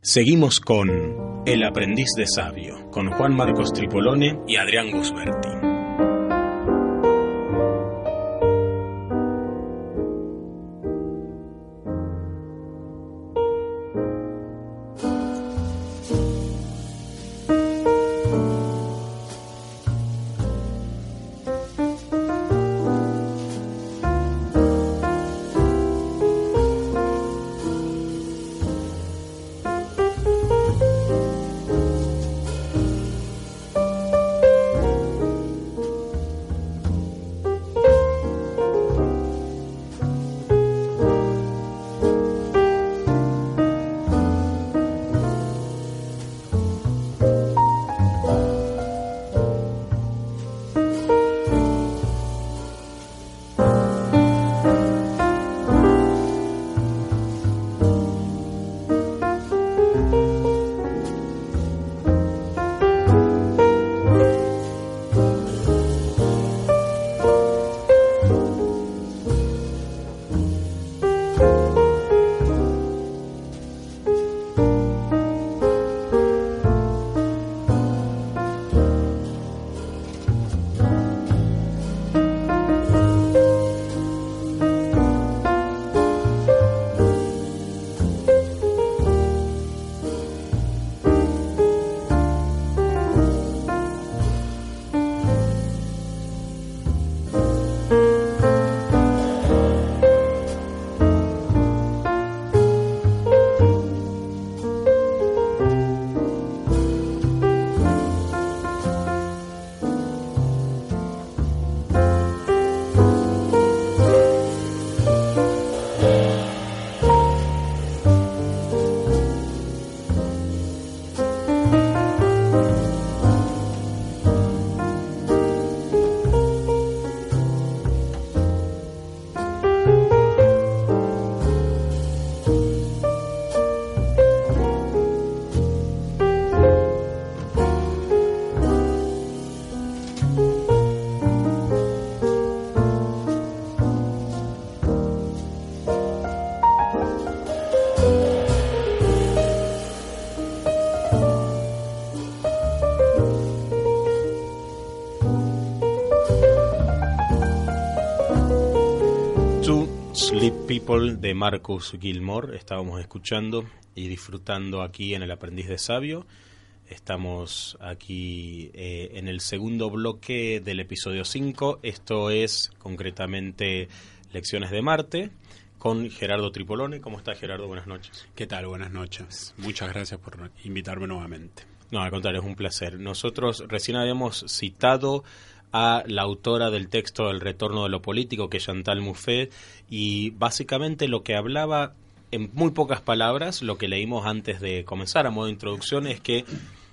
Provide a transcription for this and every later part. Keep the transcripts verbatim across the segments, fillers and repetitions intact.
Seguimos con El aprendiz de sabio, con Juan Marcos Tripolone y Adrián Gusberti. People de Marcus Gilmore estábamos escuchando y disfrutando aquí en El aprendiz de sabio. Estamos aquí eh, en el segundo bloque del episodio cinco. Esto es concretamente Lecciones de Marte con Gerardo Tripolone. ¿Cómo estás, Gerardo? Buenas noches. ¿Qué tal? Buenas noches. Muchas gracias por invitarme nuevamente. No, al contrario, es un placer. Nosotros recién habíamos citado a la autora del texto El retorno de lo político, que es Chantal Mouffe, y básicamente lo que hablaba, en muy pocas palabras, lo que leímos antes de comenzar a modo de introducción, es que,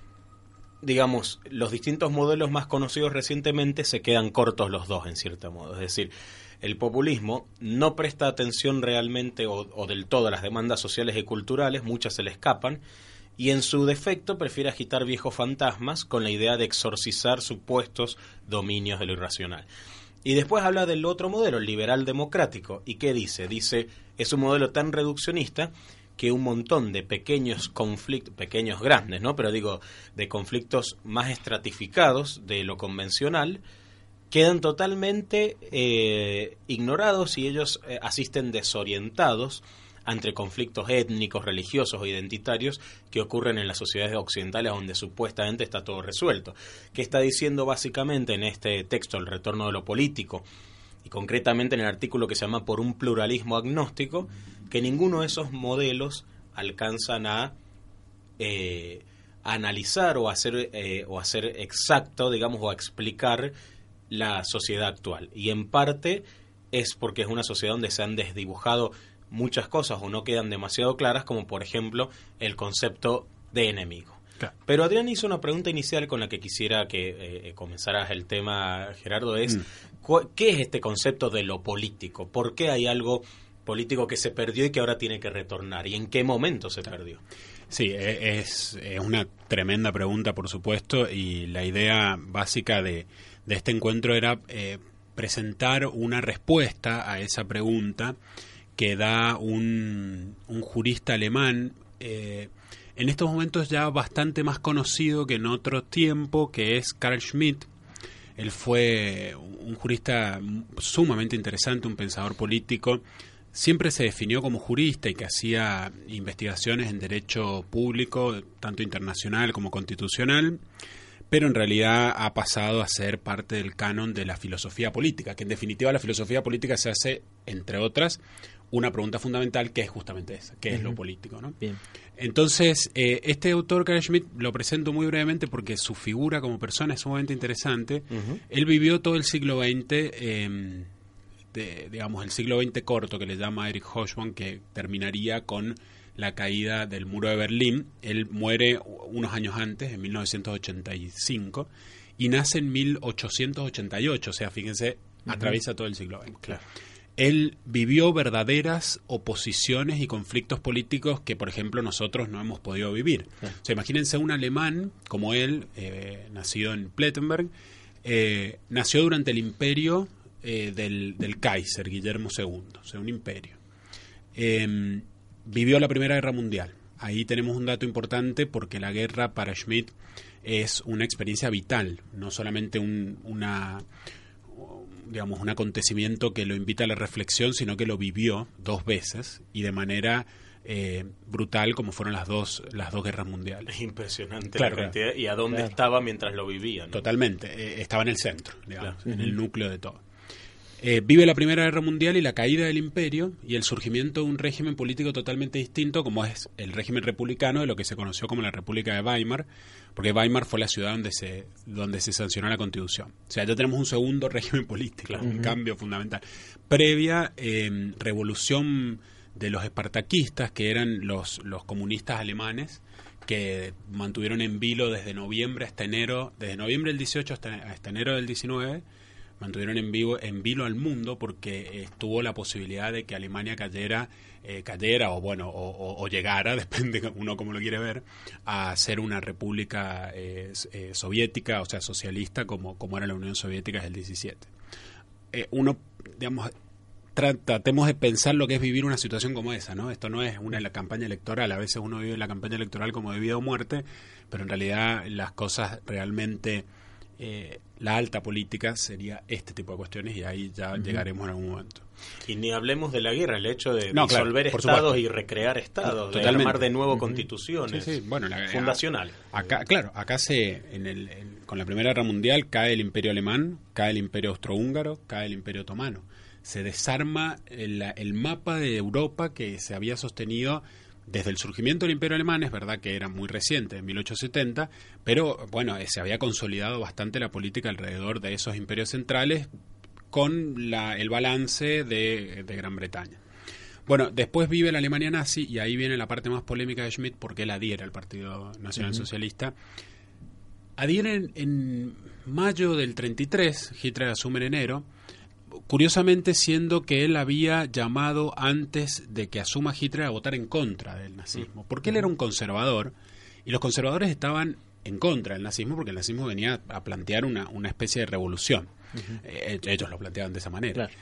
digamos, los distintos modelos más conocidos recientemente se quedan cortos los dos, en cierto modo. Es decir, el populismo no presta atención realmente o, o del todo a las demandas sociales y culturales, muchas se le escapan, y en su defecto prefiere agitar viejos fantasmas con la idea de exorcizar supuestos dominios de lo irracional. Y después habla del otro modelo, el liberal democrático. ¿Y qué dice? Dice, es un modelo tan reduccionista que un montón de pequeños conflictos, pequeños grandes, ¿no? Pero digo, de conflictos más estratificados de lo convencional, quedan totalmente eh, ignorados y ellos eh, asisten desorientados entre conflictos étnicos, religiosos o identitarios que ocurren en las sociedades occidentales donde supuestamente está todo resuelto. ¿Qué está diciendo básicamente en este texto, El retorno de lo político? Y concretamente en el artículo que se llama Por un pluralismo agnóstico, que ninguno de esos modelos alcanzan a eh, analizar o hacer, eh, o hacer exacto, digamos, o a explicar la sociedad actual. Y en parte es porque es una sociedad donde se han desdibujado muchas cosas o no quedan demasiado claras, como por ejemplo el concepto de enemigo. Claro. Pero Adrián hizo una pregunta inicial con la que quisiera que eh, comenzaras el tema, Gerardo, es mm. ¿qué es este concepto de lo político? ¿Por qué hay algo político que se perdió y que ahora tiene que retornar? ¿Y en qué momento se perdió? Sí, es, es una tremenda pregunta, por supuesto, y la idea básica de, de este encuentro era eh, presentar una respuesta a esa pregunta que da un, un jurista alemán eh, en estos momentos ya bastante más conocido que en otro tiempo, que es Carl Schmitt. Él fue un jurista sumamente interesante, un pensador político. Siempre se definió como jurista y que hacía investigaciones en derecho público, tanto internacional como constitucional, pero en realidad ha pasado a ser parte del canon de la filosofía política, que en definitiva la filosofía política se hace, entre otras, una pregunta fundamental, que es justamente esa, ¿qué uh-huh. es lo político? ¿No? Bien. Entonces, eh, este autor, Carl Schmitt, lo presento muy brevemente porque su figura como persona es sumamente interesante. Uh-huh. Él vivió todo el siglo veinte, eh, de, digamos, el siglo veinte corto, que le llama Erich Hobsbawm, que terminaría con la caída del muro de Berlín. Él muere unos años antes, en mil novecientos ochenta y cinco, y nace en mil ochocientos ochenta y ocho, o sea, fíjense, uh-huh. atraviesa todo el siglo veinte. Claro. Él vivió verdaderas oposiciones y conflictos políticos que, por ejemplo, nosotros no hemos podido vivir. Claro. O sea, imagínense un alemán como él, eh, nacido en Plettenberg, eh, nació durante el imperio eh, del, del Kaiser, Guillermo segundo, o sea, un imperio. Eh, vivió la Primera Guerra Mundial. Ahí tenemos un dato importante porque la guerra para Schmitt es una experiencia vital, no solamente un, una... digamos, un acontecimiento que lo invita a la reflexión, sino que lo vivió dos veces y de manera eh, brutal, como fueron las dos las dos guerras mundiales. Es impresionante, claro, la cantidad, claro. y a dónde claro. estaba mientras lo vivía, ¿no? Totalmente, eh, estaba en el centro, digamos, claro. en uh-huh. el núcleo de todo. Eh, vive la Primera Guerra Mundial y la caída del imperio y el surgimiento de un régimen político totalmente distinto, como es el régimen republicano, de lo que se conoció como la República de Weimar, porque Weimar fue la ciudad donde se donde se sancionó la Constitución. O sea, ya tenemos un segundo régimen político, claro. un uh-huh. cambio fundamental. Previa eh, revolución de los espartaquistas, que eran los, los comunistas alemanes, que mantuvieron en vilo desde noviembre hasta enero, desde noviembre del dieciocho hasta, hasta enero del diecinueve, mantuvieron en vivo en vilo al mundo porque estuvo la posibilidad de que Alemania cayera, eh, cayera o bueno o, o, o llegara, depende uno como lo quiere ver, a ser una república eh, eh, soviética, o sea, socialista como, como era la Unión Soviética desde el diecisiete. Eh, uno, digamos, tra- tratemos de pensar lo que es vivir una situación como esa, ¿no? Esto no es una la campaña electoral, a veces uno vive la campaña electoral como de vida o muerte, pero en realidad las cosas realmente... Eh, la alta política sería este tipo de cuestiones y ahí ya uh-huh. llegaremos en algún momento. Y ni hablemos de la guerra, el hecho de no, disolver claro, estados supuesto. y recrear estados, Totalmente. de armar de nuevo uh-huh. constituciones sí, sí. Bueno, la, fundacionales. Acá, claro, acá se en el, el, con la Primera Guerra Mundial cae el Imperio Alemán, cae el Imperio Austrohúngaro, cae el Imperio Otomano. Se desarma el, el mapa de Europa que se había sostenido desde el surgimiento del Imperio Alemán. Es verdad que era muy reciente, en mil ochocientos setenta, pero bueno, se había consolidado bastante la política alrededor de esos imperios centrales con la, el balance de, de Gran Bretaña. Bueno, después vive la Alemania nazi y ahí viene la parte más polémica de Schmitt porque él adhiere al Partido Nacional uh-huh. Socialista. Adhiere en, en mayo del treinta y tres, Hitler asume en enero, curiosamente siendo que él había llamado antes de que asuma Hitler a votar en contra del nazismo, porque él era un conservador y los conservadores estaban en contra del nazismo porque el nazismo venía a plantear una, una especie de revolución. Uh-huh. Eh, ellos lo planteaban de esa manera. Claro.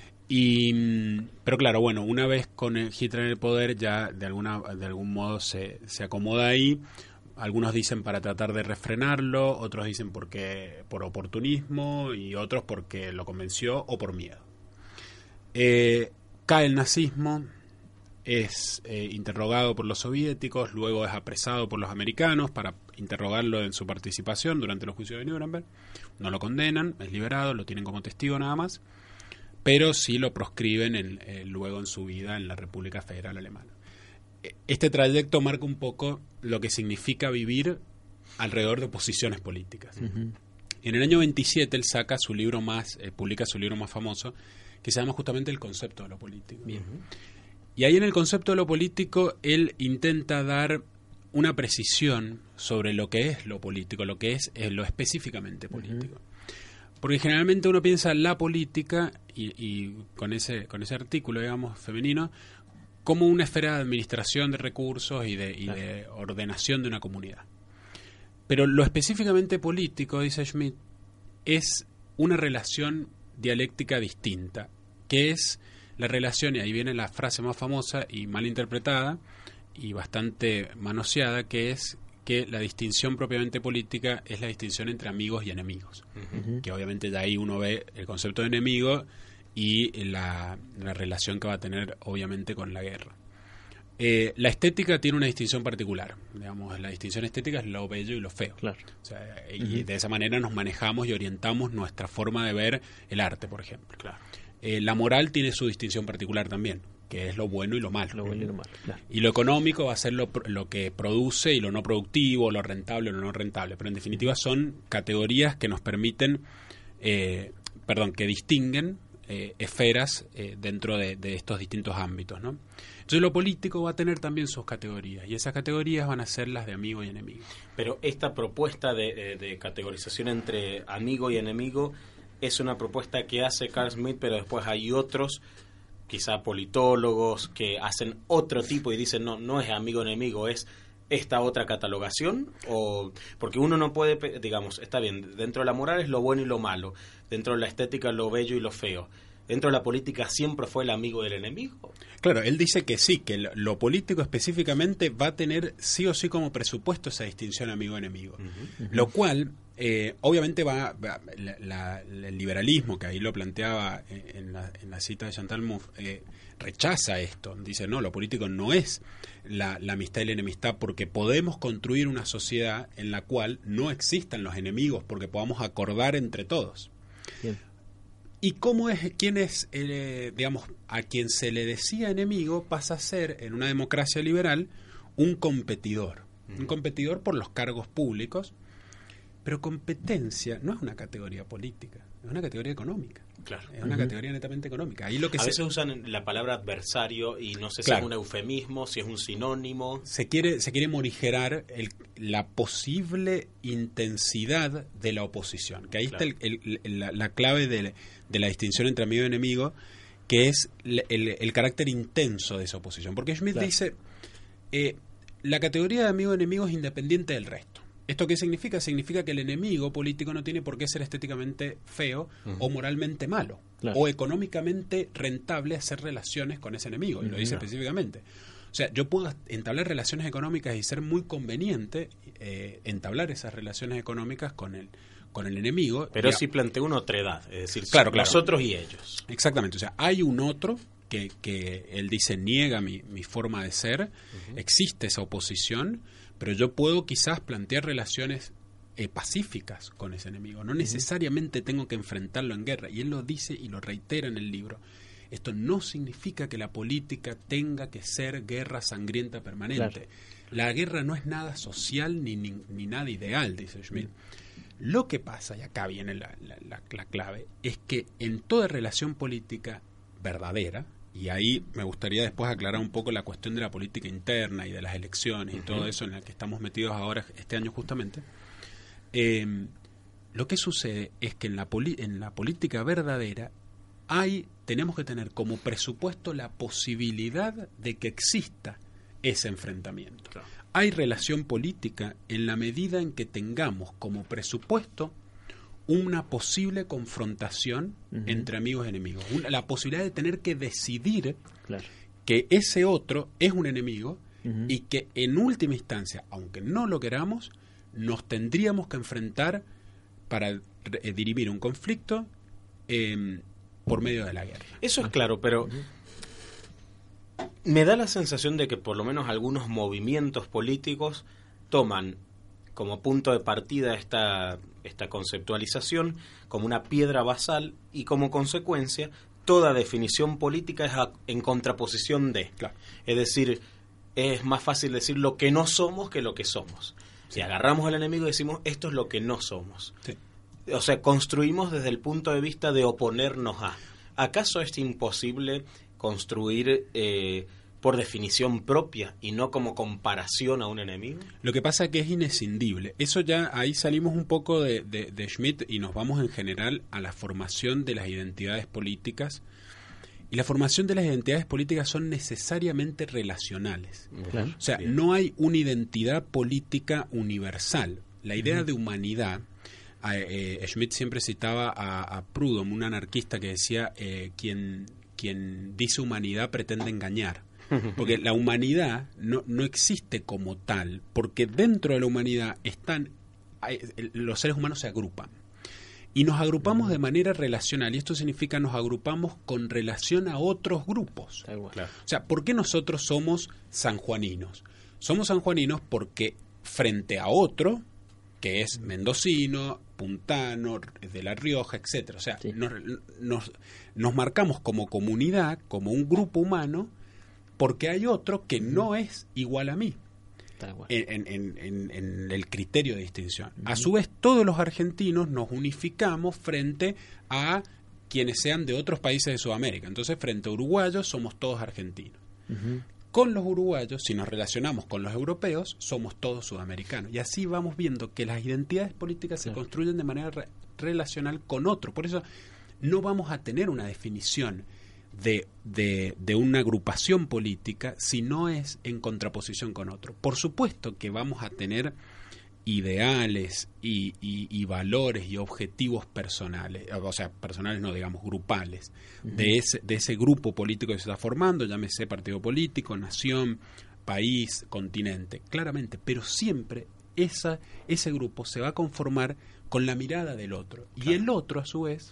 Y, pero claro, bueno, una vez con Hitler en el poder ya de alguna de algún modo se, se acomoda ahí. Algunos dicen para tratar de refrenarlo, otros dicen porque por oportunismo y otros porque lo convenció o por miedo. Eh, cae el nazismo, es eh, interrogado por los soviéticos, luego es apresado por los americanos para interrogarlo en su participación durante los juicios de Nuremberg. No lo condenan, es liberado, lo tienen como testigo nada más, pero sí lo proscriben en, eh, luego en su vida en la República Federal Alemana. Este trayecto marca un poco lo que significa vivir alrededor de posiciones políticas. Uh-huh. En el año veintisiete él saca su libro más, eh, publica su libro más famoso, que se llama justamente El concepto de lo político. Bien. Y ahí en el concepto de lo político él intenta dar una precisión sobre lo que es lo político, lo que es eh, lo específicamente político. Uh-huh. Porque generalmente uno piensa la política, y, y con ese con ese artículo, digamos, femenino, como una esfera de administración de recursos y de, y claro. de ordenación de una comunidad. Pero lo específicamente político, dice Schmitt, es una relación dialéctica distinta, que es la relación, y ahí viene la frase más famosa y mal interpretada, y bastante manoseada, que es que la distinción propiamente política es la distinción entre amigos y enemigos. Uh-huh. Que obviamente de ahí uno ve el concepto de enemigo y la, la relación que va a tener obviamente con la guerra. Eh, la estética tiene una distinción particular. Digamos, la distinción estética es lo bello y lo feo. Claro. O sea, y uh-huh. de esa manera nos manejamos y orientamos nuestra forma de ver el arte, por ejemplo. Claro. Eh, la moral tiene su distinción particular también, que es lo bueno y lo malo. Lo bueno y lo malo, claro. Y lo económico va a ser lo, lo que produce y lo no productivo, lo rentable o lo no rentable. Pero en definitiva son categorías que nos permiten, eh, perdón, que distinguen eh, esferas eh, dentro de, de estos distintos ámbitos, ¿no? Entonces lo político va a tener también sus categorías, y esas categorías van a ser las de amigo y enemigo. Pero esta propuesta de, de, de categorización entre amigo y enemigo es una propuesta que hace Carl Schmitt, pero después hay otros, quizá politólogos, que hacen otro tipo y dicen, no, no es amigo-enemigo, es esta otra catalogación, o porque uno no puede, digamos, está bien, dentro de la moral es lo bueno y lo malo, dentro de la estética lo bello y lo feo, dentro de la política siempre fue el amigo y el enemigo. Claro, él dice que sí, que lo, lo político específicamente va a tener sí o sí como presupuesto esa distinción amigo-enemigo, uh-huh, uh-huh. Lo cual eh, obviamente va, va la, la, el liberalismo, que ahí lo planteaba en la, en la cita de Chantal Mouffe, eh, rechaza esto, dice no, lo político no es la, la amistad y la enemistad, porque podemos construir una sociedad en la cual no existan los enemigos, porque podamos acordar entre todos. Bien. ¿Y cómo es, quién es, eh, digamos, a quien se le decía enemigo pasa a ser, en una democracia liberal, un competidor? Uh-huh. Un competidor por los cargos públicos, pero competencia no es una categoría política, es una categoría económica. Claro. Es una uh-huh. categoría netamente económica. Ahí lo que a se, veces usan la palabra adversario y no sé claro. si es un eufemismo, si es un sinónimo. Se quiere, se quiere morigerar el, la posible intensidad de la oposición, que ahí claro. está el, el, la, la clave de, de la distinción entre amigo y enemigo, que es el, el, el carácter intenso de esa oposición. Porque Schmitt claro. dice, eh, la categoría de amigo y enemigo es independiente del resto. ¿Esto qué significa? Significa que el enemigo político no tiene por qué ser estéticamente feo uh-huh. o moralmente malo, claro. o económicamente rentable hacer relaciones con ese enemigo, y uh-huh. lo dice específicamente. O sea, yo puedo entablar relaciones económicas y ser muy conveniente eh, entablar esas relaciones económicas con el, con el enemigo. Pero ya, si plantea una otra edad, es decir, claro, claro. nosotros y ellos. Exactamente, o sea, hay un otro que, que él dice niega mi, mi forma de ser, uh-huh. existe esa oposición, pero yo puedo quizás plantear relaciones eh, pacíficas con ese enemigo. No necesariamente tengo que enfrentarlo en guerra. Y él lo dice y lo reitera en el libro. Esto no significa que la política tenga que ser guerra sangrienta permanente. Claro. La guerra no es nada social ni, ni, ni nada ideal, dice Schmitt. Lo que pasa, y acá viene la, la, la, la clave, es que en toda relación política verdadera, y ahí me gustaría después aclarar un poco la cuestión de la política interna y de las elecciones y uh-huh. todo eso en la que estamos metidos ahora este año justamente. Eh, lo que sucede es que en la, poli- en la política verdadera hay, tenemos que tener como presupuesto la posibilidad de que exista ese enfrentamiento. Claro. Hay relación política en la medida en que tengamos como presupuesto una posible confrontación uh-huh. entre amigos y enemigos. Una, la posibilidad de tener que decidir claro. que ese otro es un enemigo uh-huh. y que en última instancia, aunque no lo queramos, nos tendríamos que enfrentar para eh, dirimir un conflicto eh, por medio de la guerra. Eso es claro, pero uh-huh. me da la sensación de que por lo menos algunos movimientos políticos toman como punto de partida esta, esta conceptualización como una piedra basal y como consecuencia toda definición política es a, en contraposición de. Claro. Es decir, es más fácil decir lo que no somos que lo que somos. Sí. Si agarramos al enemigo y decimos esto es lo que no somos. Sí. O sea, construimos desde el punto de vista de oponernos a. ¿Acaso es imposible construir eh, por definición propia y no como comparación a un enemigo? Lo que pasa es que es inescindible. Eso ya, ahí salimos un poco de, de, de Schmitt y nos vamos en general a la formación de las identidades políticas. Y la formación de las identidades políticas son necesariamente relacionales. Claro. O sea, Bien. no hay una identidad política universal. La idea uh-huh. de humanidad, eh, eh, Schmitt siempre citaba a, a Proudhon, un anarquista que decía, eh, quien, quien dice humanidad pretende engañar. Porque la humanidad no, no existe como tal, porque dentro de la humanidad están, hay, los seres humanos se agrupan. Y nos agrupamos de manera relacional, y esto significa nos agrupamos con relación a otros grupos. Claro. O sea, ¿por qué nosotros somos sanjuaninos? Somos sanjuaninos porque frente a otro, que es mendocino, puntano, de La Rioja, etcétera. O sea, sí. nos, nos, nos marcamos como comunidad, como un grupo humano, porque hay otro que no es igual a mí. En, en, en, en el criterio de distinción. Uh-huh. A su vez, todos los argentinos nos unificamos frente a quienes sean de otros países de Sudamérica. Entonces, frente a uruguayos, somos todos argentinos. Uh-huh. Con los uruguayos, si nos relacionamos con los europeos, somos todos sudamericanos. Y así vamos viendo que las identidades políticas se construyen de manera re- relacional con otro. Por eso, no vamos a tener una definición De, de, de una agrupación política si no es en contraposición con otro. Por supuesto que vamos a tener ideales y, y, y valores y objetivos personales, o sea, personales no, digamos, grupales, uh-huh. de, ese, de ese grupo político que se está formando, llámese partido político, nación, país, continente, claramente, pero siempre esa, ese grupo se va a conformar con la mirada del otro. Claro. Y el otro, a su vez,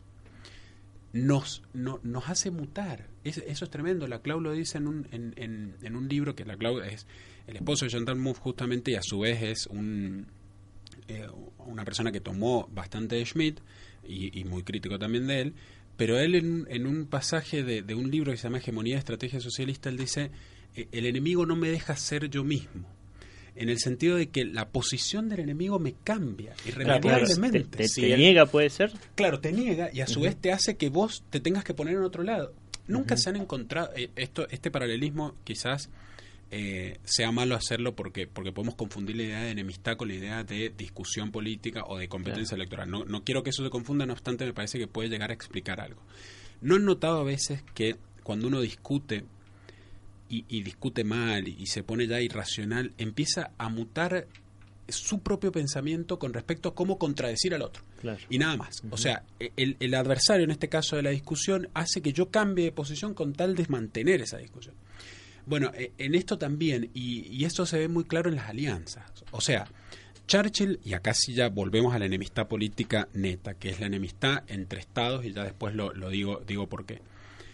Nos, no, nos hace mutar. Es, eso es tremendo. La Clau lo dice en un, en, en, en un libro, que la Clau es el esposo de Chantal Mouffe justamente, y a su vez es un eh, una persona que tomó bastante de Schmitt y, y muy crítico también de él, pero él en, en un pasaje de, de un libro que se llama Hegemonía de Estrategia Socialista, él dice, el enemigo no me deja ser yo mismo. En el sentido de que la posición del enemigo me cambia irremediablemente. Claro, te, te, sí, te él, niega, puede ser. Claro, te niega y a su uh-huh. vez te hace que vos te tengas que poner en otro lado. Nunca uh-huh. se han encontrado eh, esto, este paralelismo quizás eh, sea malo hacerlo porque porque podemos confundir la idea de enemistad con la idea de discusión política o de competencia claro. electoral. No, no quiero que eso se confunda, no obstante me parece que puede llegar a explicar algo. ¿No han notado a veces que cuando uno discute Y, y discute mal y, y se pone ya irracional, empieza a mutar su propio pensamiento con respecto a cómo contradecir al otro? Claro. Y nada más. Uh-huh. O sea, el, el adversario en este caso de la discusión hace que yo cambie de posición con tal de mantener esa discusión. Bueno, en esto también, y, y esto se ve muy claro en las alianzas. O sea, Churchill, y acá sí ya volvemos a la enemistad política neta, que es la enemistad entre estados, y ya después lo, lo digo, digo por qué.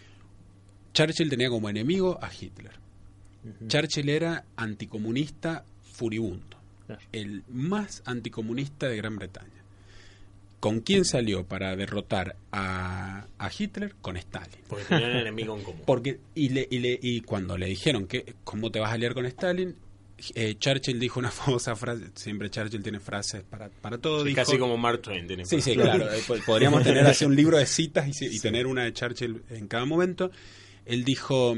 Churchill tenía como enemigo a Hitler. Uh-huh. Churchill era anticomunista furibundo, claro. el más anticomunista de Gran Bretaña. ¿Con quién salió para derrotar a, a Hitler? Con Stalin. Porque tenían un enemigo en común. Porque, y, le, y, le, y cuando le dijeron que cómo te vas a aliar con Stalin, eh, Churchill dijo una famosa frase, siempre Churchill tiene frases para, para todo. Sí, dijo, casi como Mark Twain tiene Sí, sí, claro. Podríamos tener así un libro de citas y, y sí. tener una de Churchill en cada momento. Él dijo,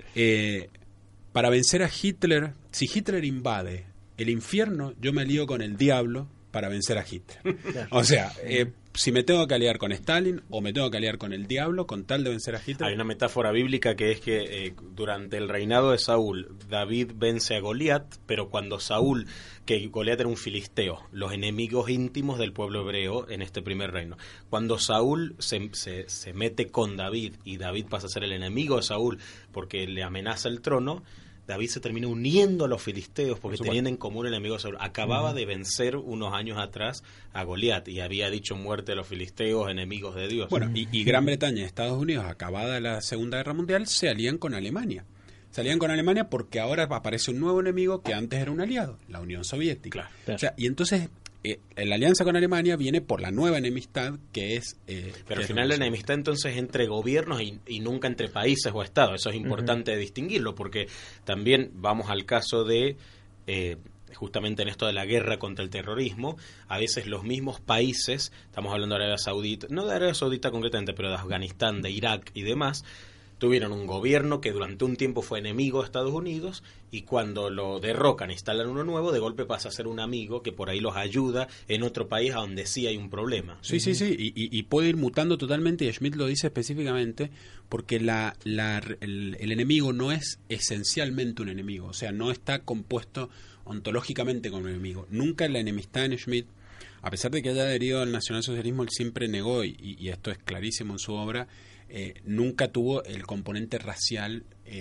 eh, para vencer a Hitler, si Hitler invade el infierno, yo me alío con el diablo para vencer a Hitler. Claro. O sea, eh, si me tengo que aliar con Stalin o me tengo que aliar con el diablo con tal de vencer a Hitler. Hay una metáfora bíblica que es que eh, durante el reinado de Saúl, David vence a Goliat, pero cuando Saúl, que Goliat era un filisteo, los enemigos íntimos del pueblo hebreo en este primer reino. Cuando Saúl se, se, se mete con David y David pasa a ser el enemigo de Saúl porque le amenaza el trono, David se termina uniendo a los filisteos porque Por tenían en común el enemigo de Saúl. Acababa uh-huh. de vencer unos años atrás a Goliat y había dicho muerte a los filisteos, enemigos de Dios. Bueno, y, y Gran Bretaña y Estados Unidos, acabada la Segunda Guerra Mundial, se alían con Alemania. Se alían con Alemania porque ahora aparece un nuevo enemigo que antes era un aliado, la Unión Soviética. Claro, claro. O sea, y entonces eh, la alianza con Alemania viene por la nueva enemistad que es... Eh, Pero que al final la enemistad entonces entre gobiernos y, y nunca entre países o estados. Eso es importante uh-huh. distinguirlo porque también vamos al caso de... Eh, justamente en esto de la guerra contra el terrorismo, a veces los mismos países, estamos hablando de Arabia Saudita, no de Arabia Saudita concretamente, pero de Afganistán, de Irak y demás, tuvieron un gobierno que durante un tiempo fue enemigo de Estados Unidos y cuando lo derrocan, instalan uno nuevo, de golpe pasa a ser un amigo que por ahí los ayuda en otro país a donde sí hay un problema. Sí, sí, sí, y, y, y puede ir mutando totalmente, y Schmitt lo dice específicamente, porque la, la, el, el enemigo no es esencialmente un enemigo, o sea, no está compuesto ontológicamente como un enemigo. Nunca la enemistad en Schmitt, a pesar de que haya adherido al nacionalsocialismo, él siempre negó, y, y esto es clarísimo en su obra, Eh, nunca tuvo el componente racial eh,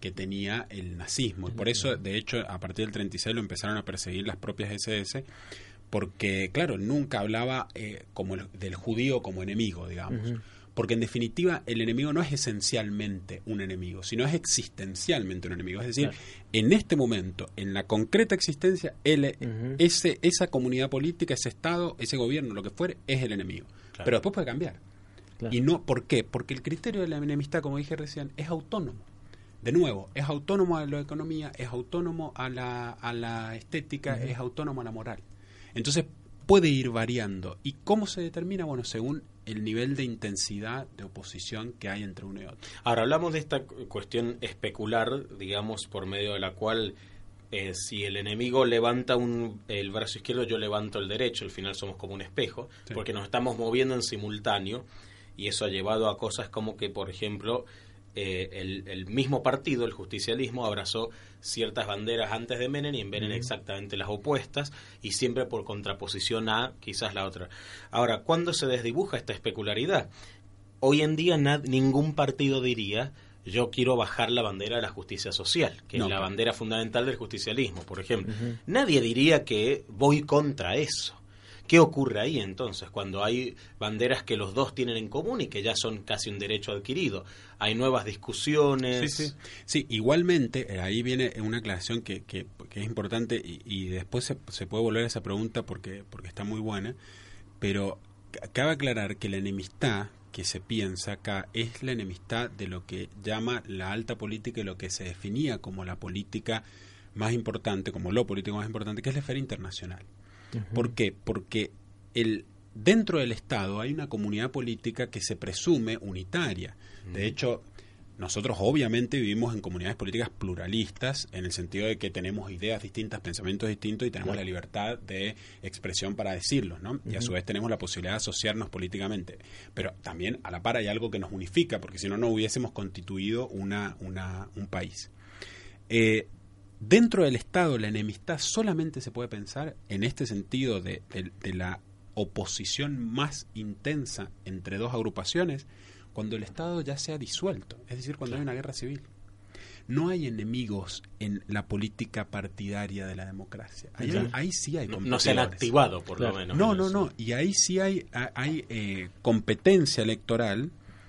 que tenía el nazismo. Y por eso, de hecho, a partir del treinta y seis lo empezaron a perseguir las propias ese ese, porque, claro, nunca hablaba eh, como el, del judío como enemigo, digamos. Uh-huh. Porque, en definitiva, el enemigo no es esencialmente un enemigo, sino es existencialmente un enemigo. Es decir, claro, en este momento, en la concreta existencia, él, uh-huh, ese, esa comunidad política, ese Estado, ese gobierno, lo que fuere, es el enemigo. Claro. Pero después puede cambiar. Claro. ¿Y no por qué? Porque el criterio de la enemistad, como dije recién, es autónomo. De nuevo, es autónomo a la economía, es autónomo a la, a la estética, uh-huh, es autónomo a la moral. Entonces, puede ir variando. ¿Y cómo se determina? Bueno, según el nivel de intensidad de oposición que hay entre uno y otro. Ahora, hablamos de esta cuestión especular, digamos, por medio de la cual eh, si el enemigo levanta un, el brazo izquierdo, yo levanto el derecho, al final somos como un espejo, sí, porque nos estamos moviendo en simultáneo, y eso ha llevado a cosas como que, por ejemplo, eh, el, el mismo partido, el justicialismo, abrazó ciertas banderas antes de Menem y en Menem uh-huh, exactamente las opuestas, y siempre por contraposición a quizás la otra. Ahora, ¿cuándo se desdibuja esta especularidad? Hoy en día nad- ningún partido diría: yo quiero bajar la bandera de la justicia social, que no, es la claro, bandera fundamental del justicialismo, por ejemplo. Uh-huh. Nadie diría que voy contra eso. ¿Qué ocurre ahí entonces cuando hay banderas que los dos tienen en común y que ya son casi un derecho adquirido? Hay nuevas discusiones. Sí, sí. Sí, igualmente, ahí viene una aclaración que, que, que es importante y, y después se, se puede volver a esa pregunta porque, porque está muy buena, pero cabe aclarar que la enemistad que se piensa acá es la enemistad de lo que llama la alta política y lo que se definía como la política más importante, como lo político más importante, que es la esfera internacional. Uh-huh. ¿Por qué? Porque el, dentro del Estado hay una comunidad política que se presume unitaria. Uh-huh. De hecho, nosotros obviamente vivimos en comunidades políticas pluralistas, en el sentido de que tenemos ideas distintas, pensamientos distintos y tenemos uh-huh, la libertad de expresión para decirlos, ¿no? Uh-huh. Y a su vez tenemos la posibilidad de asociarnos políticamente. Pero también a la par hay algo que nos unifica, porque si no, no hubiésemos constituido una, una, un país. Eh, Dentro del Estado, la enemistad solamente se puede pensar en este sentido de, de, de la oposición más intensa entre dos agrupaciones cuando el Estado ya se ha disuelto, es decir, cuando hay una guerra civil. No hay enemigos en la política partidaria de la democracia. Ahí, sí, ahí sí hay competidores. No se han activado, por claro, lo menos. No, no, no. Y ahí sí hay, hay eh, competencia electoral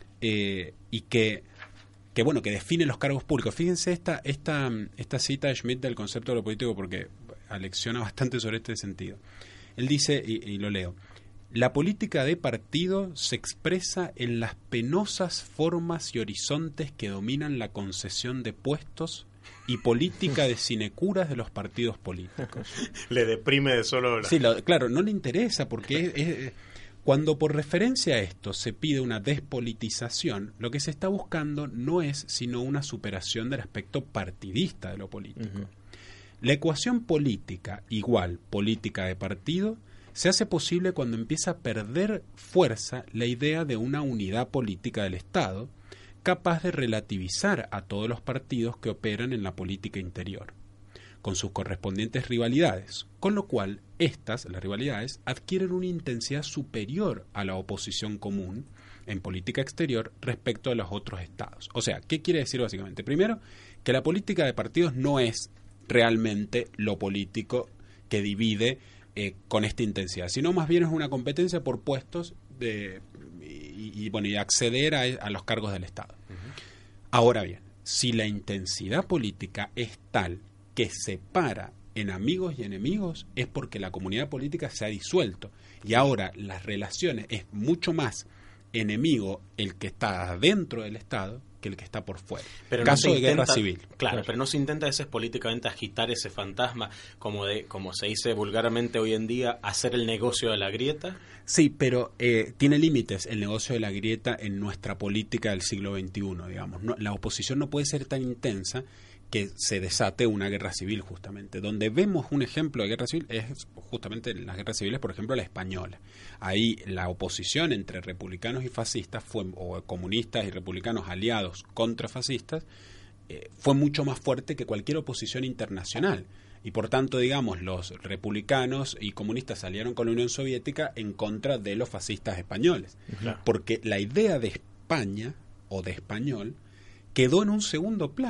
eh, y que... que bueno, que define los cargos públicos. Fíjense esta esta esta cita de Schmitt del concepto de lo político porque alecciona bastante sobre este sentido. Él dice, y, y lo leo: la política de partido se expresa en las penosas formas y horizontes que dominan la concesión de puestos y política de sinecuras de los partidos políticos. Le deprime de solo hablar. Sí, lo, claro, no le interesa porque es... es Cuando por referencia a esto se pide una despolitización, lo que se está buscando no es sino una superación del aspecto partidista de lo político. Uh-huh. La ecuación política igual política de partido se hace posible cuando empieza a perder fuerza la idea de una unidad política del Estado, capaz de relativizar a todos los partidos que operan en la política interior, con sus correspondientes rivalidades, con lo cual estas, las rivalidades, adquieren una intensidad superior a la oposición común en política exterior respecto a los otros estados. O sea, ¿qué quiere decir básicamente? Primero, que la política de partidos no es realmente lo político que divide eh, con esta intensidad, sino más bien es una competencia por puestos de, y, y, bueno, y acceder a, a los cargos del Estado. Uh-huh. Ahora bien, si la intensidad política es tal que separa en amigos y enemigos, es porque la comunidad política se ha disuelto y ahora las relaciones es mucho más enemigo el que está dentro del Estado que el que está por fuera. Pero Caso no de intenta, guerra civil. Claro, claro, pero no se intenta a veces políticamente agitar ese fantasma, como de como se dice vulgarmente hoy en día, hacer el negocio de la grieta. Sí, pero eh, tiene límites el negocio de la grieta en nuestra política del siglo veintiuno, digamos. No, la oposición no puede ser tan intensa que se desate una guerra civil, justamente. Donde vemos un ejemplo de guerra civil es justamente en las guerras civiles, por ejemplo, la española. Ahí la oposición entre republicanos y fascistas, fue, o comunistas y republicanos aliados contra fascistas, eh, fue mucho más fuerte que cualquier oposición internacional. Y por tanto, digamos, los republicanos y comunistas salieron con la Unión Soviética en contra de los fascistas españoles. Claro. Porque la idea de España o de español quedó en un segundo plano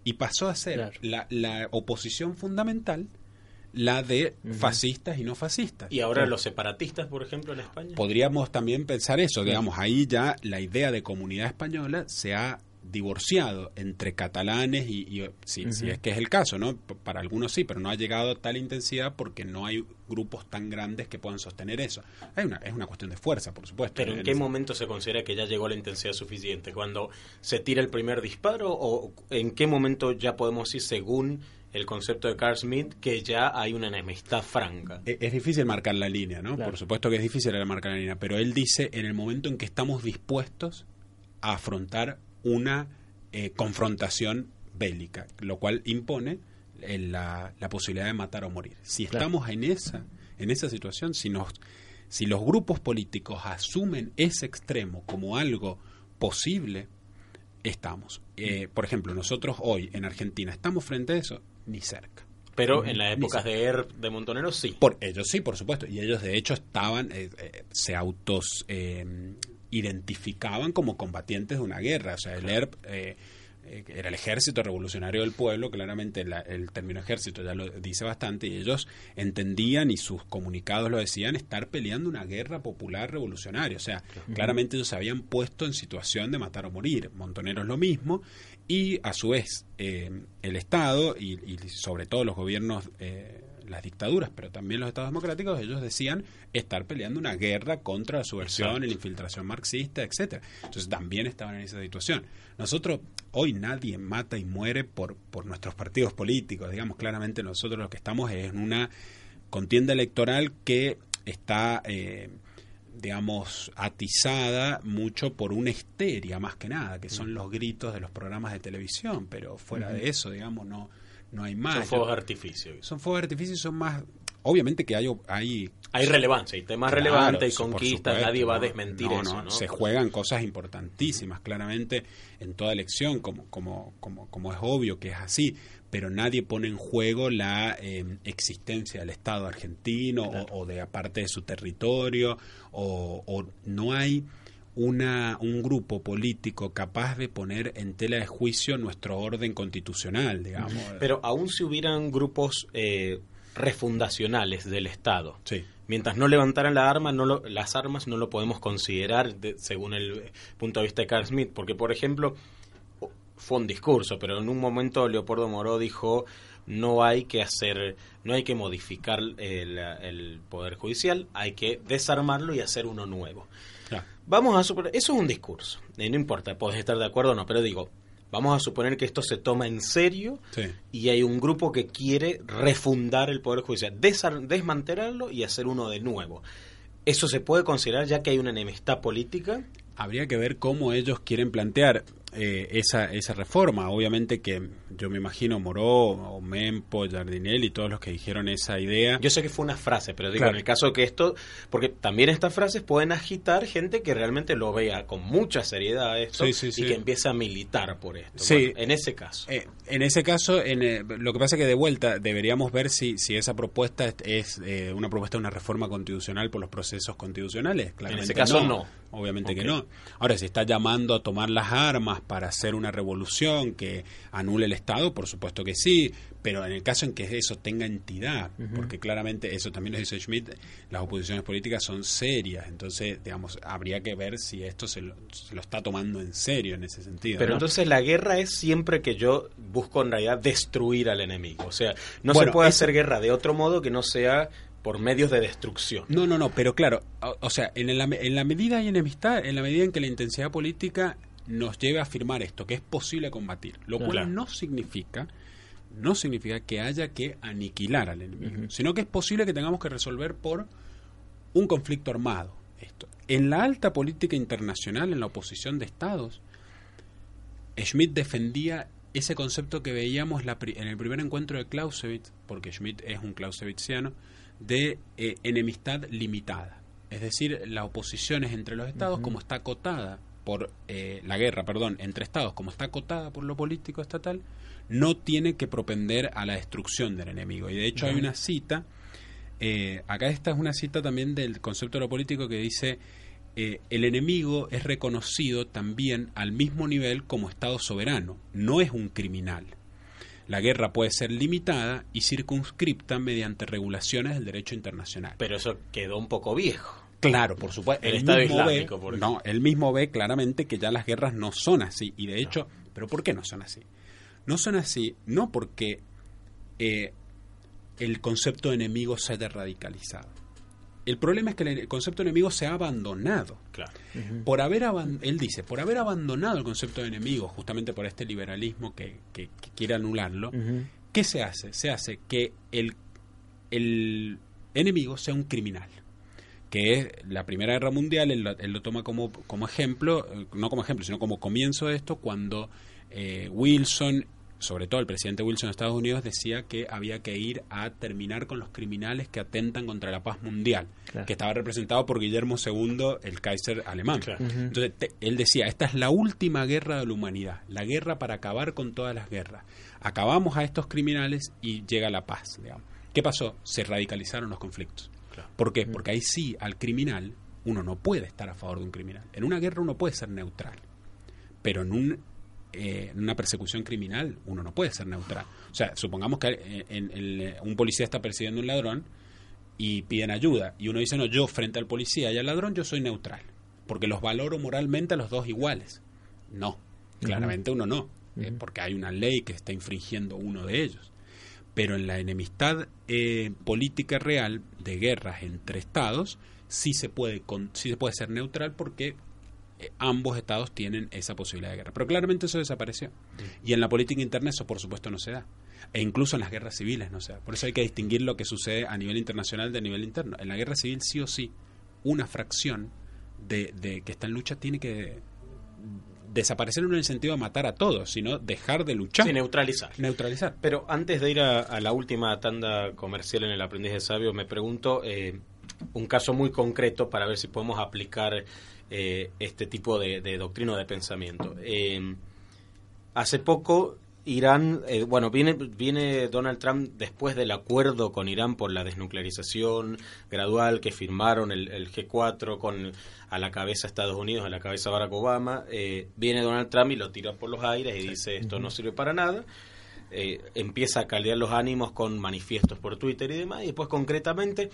y pasó a ser Claro. la, la oposición fundamental, la de uh-huh. fascistas y no fascistas. ¿Y ahora los separatistas, por ejemplo, en España? Podríamos también pensar eso, digamos, ahí ya la idea de comunidad española se ha divorciado entre catalanes y, y si, uh-huh. si es que es el caso, ¿no? P- para algunos sí, pero no ha llegado a tal intensidad porque no hay grupos tan grandes que puedan sostener eso. Hay una, es una cuestión de fuerza, por supuesto. ¿Pero en, en qué ese... momento se considera que ya llegó la intensidad suficiente? ¿Cuando se tira el primer disparo o en qué momento ya podemos ir según el concepto de Carl Schmitt que ya hay una enemistad franca? Es, es difícil marcar la línea, ¿no? Claro. Por supuesto que es difícil marcar la línea, pero él dice en el momento en que estamos dispuestos a afrontar una eh, confrontación bélica, lo cual impone eh, la, la posibilidad de matar o morir. Si estamos claro. en esa en esa situación, si nos si los grupos políticos asumen ese extremo como algo posible, estamos. Eh, por ejemplo, nosotros hoy en Argentina estamos frente a eso, ni cerca. Pero en las épocas de E R P de Montoneros sí. Por ellos sí, por supuesto. Y ellos de hecho estaban, eh, eh, se autos eh, identificaban como combatientes de una guerra. O sea, el E R P eh, eh, era el Ejército Revolucionario del Pueblo, claramente la, el término ejército ya lo dice bastante, y ellos entendían, y sus comunicados lo decían, estar peleando una guerra popular revolucionaria. O sea, uh-huh. claramente ellos se habían puesto en situación de matar o morir. Montoneros lo mismo, y a su vez eh, el Estado, y, y sobre todo los gobiernos, eh, las dictaduras, pero también los estados democráticos, ellos decían estar peleando una guerra contra la subversión, Exacto. la infiltración marxista, etcétera. Entonces también estaban en esa situación. Nosotros, hoy nadie mata y muere por, por nuestros partidos políticos, digamos, claramente nosotros lo que estamos es en una contienda electoral que está, eh, digamos, atizada mucho por una histeria más que nada, que son los gritos de los programas de televisión, pero fuera uh-huh. de eso, digamos, no no hay más. Son fuegos de artificio. Son fuegos de artificio y son más... Obviamente que hay... Hay, hay relevancia, y temas claro, relevantes y conquistas, nadie va a desmentir no, eso. No, ¿no? Se juegan cosas importantísimas, claramente, en toda elección, como, como, como, como es obvio que es así, pero nadie pone en juego la eh, existencia del Estado argentino claro. o, o de aparte de su territorio, o, o no hay... Una, un grupo político capaz de poner en tela de juicio nuestro orden constitucional, digamos. Pero aún si hubieran grupos eh, refundacionales del Estado, sí. mientras no levantaran la arma, no lo, las armas no lo podemos considerar de, según el punto de vista de Carl Schmitt, porque, por ejemplo, fue un discurso, pero en un momento Leopoldo Moró dijo no hay que hacer, no hay que modificar el, el Poder Judicial, hay que desarmarlo y hacer uno nuevo. Claro. Vamos a suponer, eso es un discurso, eh, no importa, podés estar de acuerdo o no, pero digo, vamos a suponer que esto se toma en serio sí. y hay un grupo que quiere refundar el Poder Judicial, desar- desmantelarlo y hacer uno de nuevo. ¿Eso se puede considerar ya que hay una enemistad política? Habría que ver cómo ellos quieren plantear eh, esa esa reforma. Obviamente que yo me imagino Moró, o Mempo, Jardinel y todos los que dijeron esa idea. Yo sé que fue una frase, pero digo, claro. en el caso que esto, porque también estas frases pueden agitar gente que realmente lo vea con mucha seriedad esto sí, sí, y sí. que empiece a militar por esto. Sí. Bueno, en ese caso. Eh, en ese caso, en, eh, lo que pasa es que de vuelta deberíamos ver si, si esa propuesta es, es eh, una propuesta de una reforma constitucional por los procesos constitucionales. Claramente en ese caso no. no. Obviamente okay. que no. Ahora, si está llamando a tomar las armas para hacer una revolución que anule el Estado, por supuesto que sí, pero en el caso en que eso tenga entidad, uh-huh. porque claramente eso también lo dice Schmitt, las oposiciones políticas son serias, entonces, digamos, habría que ver si esto se lo, se lo está tomando en serio en ese sentido. Pero ¿no? entonces la guerra es siempre que yo busco en realidad destruir al enemigo, o sea, no bueno, se puede eso... hacer guerra de otro modo que no sea por medios de destrucción. No, no, no, pero claro, o, o sea, en la, en la medida hay enemistad, en la medida en que la intensidad política nos lleve a afirmar esto, que es posible combatir, lo cual claro. no significa no significa que haya que aniquilar al enemigo, uh-huh. sino que es posible que tengamos que resolver por un conflicto armado esto. En la alta política internacional, en la oposición de estados, Schmitt defendía ese concepto que veíamos la, en el primer encuentro de Clausewitz, porque Schmitt es un clausewitziano, de eh, enemistad limitada. Es decir, la oposición es entre los estados, uh-huh. como está acotada por eh, la guerra, perdón, entre estados, como está acotada por lo político estatal, no tiene que propender a la destrucción del enemigo. Y de hecho uh-huh. hay una cita, eh, acá esta es una cita también del concepto de lo político que dice, eh, el enemigo es reconocido también al mismo nivel como Estado soberano, no es un criminal. La guerra puede ser limitada y circunscripta mediante regulaciones del derecho internacional. Pero eso quedó un poco viejo. Claro, por supuesto. El él Estado mismo Islámico, ve, por ejemplo. No, él mismo ve claramente que ya las guerras no son así. Y de hecho, no. ¿Pero por qué no son así? No son así, no porque eh, el concepto de enemigo se haya radicalizado. El problema es que el concepto de enemigo se ha abandonado. Claro. Uh-huh. Por haber aban- él dice, por haber abandonado el concepto de enemigo, justamente por este liberalismo que, que, que quiere anularlo, uh-huh. ¿qué se hace? Se hace que el, el enemigo sea un criminal. Que es la Primera Guerra Mundial, él, él lo toma como, como ejemplo, no como ejemplo, sino como comienzo de esto, cuando eh, Wilson, sobre todo el presidente Wilson de Estados Unidos, decía que había que ir a terminar con los criminales que atentan contra la paz mundial, claro. que estaba representado por Guillermo segundo, el Kaiser alemán. Claro. Uh-huh. Entonces, te, él decía, esta es la última guerra de la humanidad, la guerra para acabar con todas las guerras. Acabamos a estos criminales y llega la paz, digamos. ¿Qué pasó? Se radicalizaron los conflictos. ¿Por qué? Porque ahí sí, al criminal, uno no puede estar a favor de un criminal. En una guerra uno puede ser neutral, pero en, un, eh, en una persecución criminal uno no puede ser neutral. O sea, supongamos que en, en, en, un policía está persiguiendo a un ladrón y piden ayuda, y uno dice, no, yo frente al policía y al ladrón yo soy neutral, porque los valoro moralmente a los dos iguales. No, claramente uh-huh. uno no, uh-huh. eh, porque hay una ley que está infringiendo uno de ellos. Pero en la enemistad eh, política real de guerras entre estados sí se puede con, sí se puede ser neutral porque eh, ambos estados tienen esa posibilidad de guerra. Pero claramente eso desapareció. Sí. Y en la política interna eso por supuesto no se da. E incluso en las guerras civiles no se da. Por eso hay que distinguir lo que sucede a nivel internacional de nivel interno. En la guerra civil sí o sí una fracción de, de que está en lucha tiene que desaparecer, no en el sentido de matar a todos, sino dejar de luchar. Sí, neutralizar. Neutralizar. Pero antes de ir a, a la última tanda comercial en el Aprendiz de Sabio, me pregunto eh, un caso muy concreto para ver si podemos aplicar eh, este tipo de, de doctrina o de pensamiento. Eh, hace poco Irán, eh, bueno, viene, viene Donald Trump después del acuerdo con Irán por la desnuclearización gradual que firmaron el, el G cuatro con a la cabeza Estados Unidos, a la cabeza Barack Obama. Eh, viene Donald Trump y lo tira por los aires y sí. dice esto uh-huh. no sirve para nada. Eh, empieza a caldear los ánimos con manifiestos por Twitter y demás, y después concretamente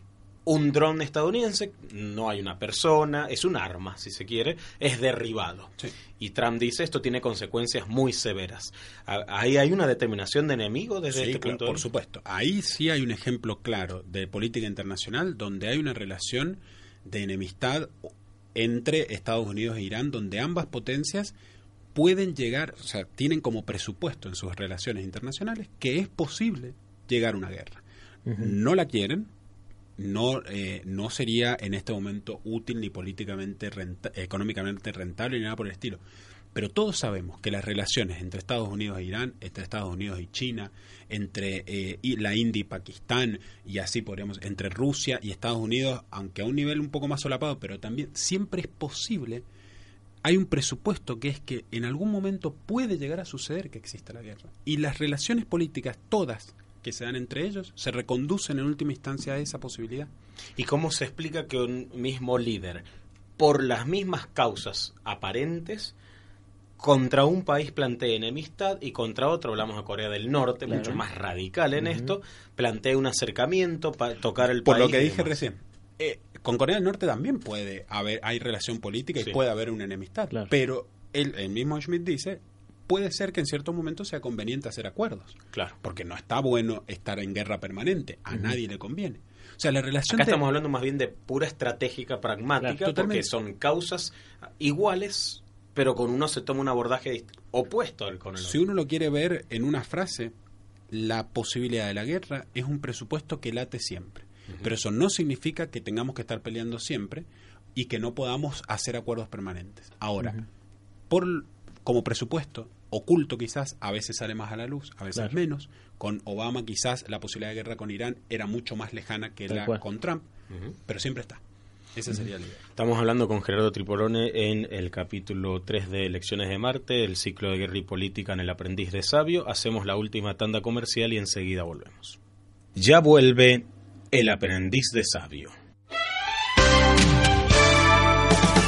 un dron estadounidense, no hay una persona, es un arma, si se quiere, es derribado. Sí. Y Trump dice, esto tiene consecuencias muy severas. ¿Ahí hay una determinación de enemigo desde sí, este claro, punto de por vista? Por supuesto. Ahí sí hay un ejemplo claro de política internacional donde hay una relación de enemistad entre Estados Unidos e Irán, donde ambas potencias pueden llegar, o sea, tienen como presupuesto en sus relaciones internacionales que es posible llegar a una guerra. Uh-huh. No la quieren, no eh, no sería en este momento útil ni políticamente renta, económicamente rentable ni nada por el estilo, pero todos sabemos que las relaciones entre Estados Unidos e Irán, entre Estados Unidos y China, entre eh, y la India y Pakistán, y así podríamos, entre Rusia y Estados Unidos, aunque a un nivel un poco más solapado, pero también siempre es posible, hay un presupuesto que es que en algún momento puede llegar a suceder que exista la guerra, y las relaciones políticas todas que se dan entre ellos, se reconducen en última instancia a esa posibilidad. ¿Y cómo se explica que un mismo líder, por las mismas causas aparentes, contra un país plantee enemistad y contra otro, hablamos de Corea del Norte, claro. mucho más radical en uh-huh. esto, plantee un acercamiento para tocar el por país? Por lo que dije recién, eh, con Corea del Norte también puede haber, hay relación política sí. y puede haber una enemistad, claro. pero él, el mismo Schmidt dice, puede ser que en ciertos momentos sea conveniente hacer acuerdos. Claro. Porque no está bueno estar en guerra permanente. A uh-huh. nadie le conviene. O sea, la relación... Acá de... estamos hablando más bien de pura estratégica pragmática, claro, porque son causas iguales, pero con uno se toma un abordaje opuesto al con el otro. Si uno lo quiere ver en una frase, la posibilidad de la guerra es un presupuesto que late siempre. Uh-huh. Pero eso no significa que tengamos que estar peleando siempre y que no podamos hacer acuerdos permanentes. Ahora, uh-huh. por como presupuesto oculto quizás, a veces sale más a la luz, a veces claro. menos. Con Obama quizás la posibilidad de guerra con Irán era mucho más lejana que Tal la cual. con Trump, uh-huh. pero siempre está. Esa uh-huh. sería la idea. Estamos hablando con Gerardo Tripolone en el capítulo tres de Elecciones de Marte, el ciclo de guerra y política en el Aprendiz de Sabio. Hacemos la última tanda comercial y enseguida volvemos. Ya vuelve el Aprendiz de Sabio.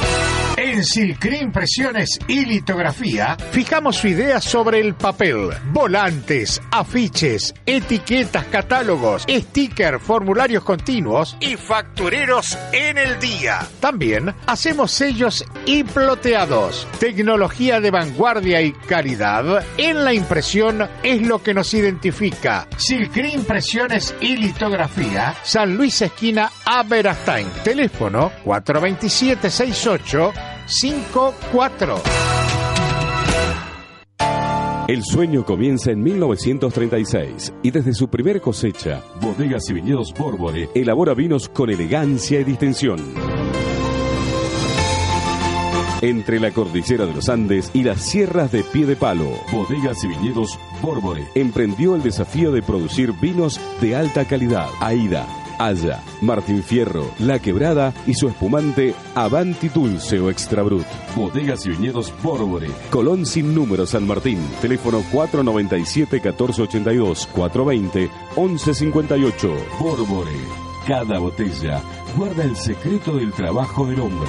En Silcri Impresiones y Litografía fijamos su idea sobre el papel, volantes, afiches, etiquetas, catálogos, stickers, formularios continuos y factureros en el día. También hacemos sellos y ploteados. Tecnología de vanguardia y calidad en la impresión es lo que nos identifica. Silcri Impresiones y Litografía, San Luis esquina Aberastain. Teléfono cuatro dos siete seis ocho cinco cuatro. El sueño comienza en mil novecientos treinta y seis y desde su primer cosecha, Bodegas y Viñedos Borbore elabora vinos con elegancia y distinción. Entre la cordillera de los Andes y las sierras de Piedepalo, Bodegas y Viñedos Borbore emprendió el desafío de producir vinos de alta calidad. Aida, Haya, Martín Fierro, La Quebrada y su espumante Avanti Dulce o Extra Brut. Bodegas y Viñedos Borbore, Colón sin número San Martín. Teléfono cuatro noventa y siete catorce ochenta y dos, cuatro veinte once cincuenta y ocho. Borbore, cada botella guarda el secreto del trabajo del hombre.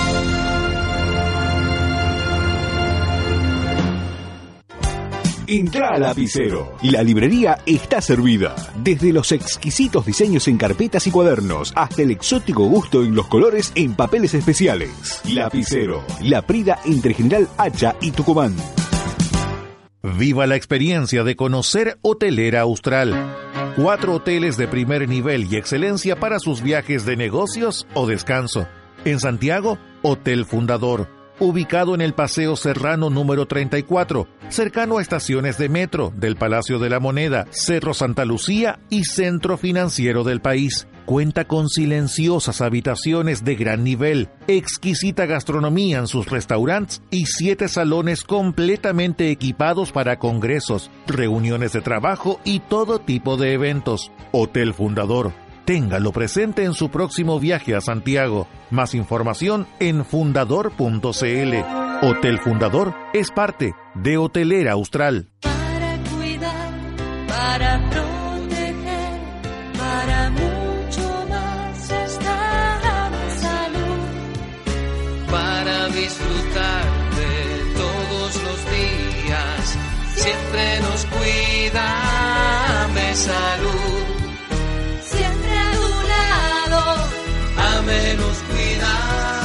Entra a Lapicero. La librería está servida. Desde los exquisitos diseños en carpetas y cuadernos hasta el exótico gusto en los colores en papeles especiales. Lapicero. La Prida entre General Hacha y Tucumán. Viva la experiencia de conocer Hotelera Austral. Cuatro hoteles de primer nivel y excelencia para sus viajes de negocios o descanso. En Santiago, Hotel Fundador, ubicado en el Paseo Serrano número treinta y cuatro, cercano a estaciones de metro del Palacio de la Moneda, Cerro Santa Lucía y Centro Financiero del país. Cuenta con silenciosas habitaciones de gran nivel, exquisita gastronomía en sus restaurantes y siete salones completamente equipados para congresos, reuniones de trabajo y todo tipo de eventos. Hotel Fundador. Téngalo presente en su próximo viaje a Santiago. Más información en fundador punto c l. Hotel Fundador es parte de Hotelera Austral. Para cuidar, para proteger, para mucho más está mi salud. Para disfrutar de todos los días, siempre nos cuida mi salud. Menos cuidar,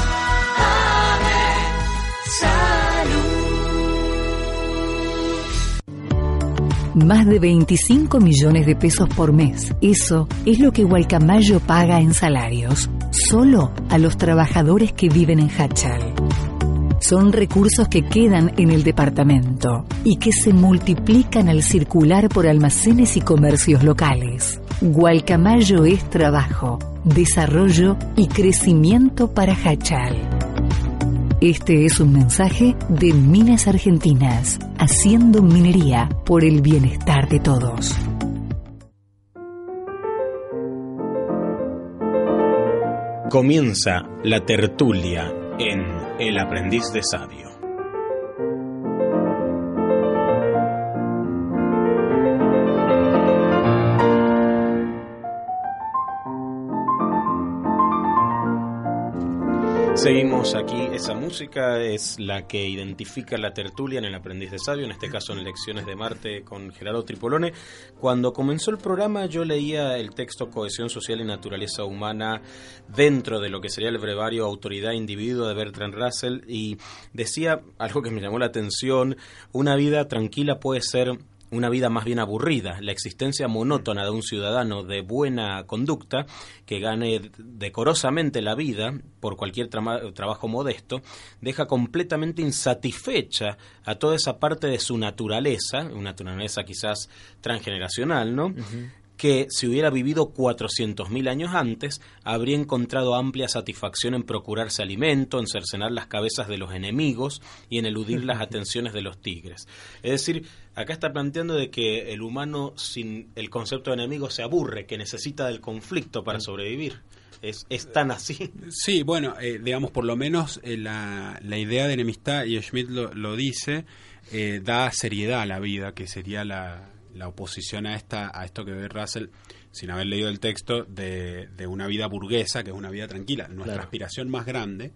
salud. Más de veinticinco millones de pesos por mes. Eso es lo que Gualcamayo paga en salarios, solo a los trabajadores que viven en Hachal. Son recursos que quedan en el departamento y que se multiplican al circular por almacenes y comercios locales. Gualcamayo es trabajo, desarrollo y crecimiento para Hachal. Este es un mensaje de Minas Argentinas, haciendo minería por el bienestar de todos. Comienza la tertulia en El Aprendiz de Sabio. Seguimos aquí, esa música es la que identifica la tertulia en El Aprendiz de Sabio, en este caso en Lecciones de Marte con Gerardo Tripolone. Cuando comenzó el programa yo leía el texto Cohesión Social y Naturaleza Humana dentro de lo que sería el brevario Autoridad e Individuo de Bertrand Russell y decía algo que me llamó la atención: una vida tranquila puede ser una vida más bien aburrida. La existencia monótona de un ciudadano de buena conducta que gane decorosamente la vida por cualquier tra- trabajo modesto deja completamente insatisfecha a toda esa parte de su naturaleza, una naturaleza quizás transgeneracional, ¿no? Uh-huh. Que si hubiera vivido cuatrocientos mil años antes, habría encontrado amplia satisfacción en procurarse alimento, en cercenar las cabezas de los enemigos y en eludir las atenciones de los tigres. Es decir, acá está planteando de que el humano sin el concepto de enemigo se aburre, que necesita del conflicto para sobrevivir. ¿Es, es tan así? Sí, bueno, eh, digamos, por lo menos eh, la, la idea de enemistad, y Schmidt lo, lo dice, eh, da seriedad a la vida, que sería la... la oposición a esta a esto que ve Russell, sin haber leído el texto, de, de una vida burguesa, que es una vida tranquila. Nuestra claro. aspiración más grande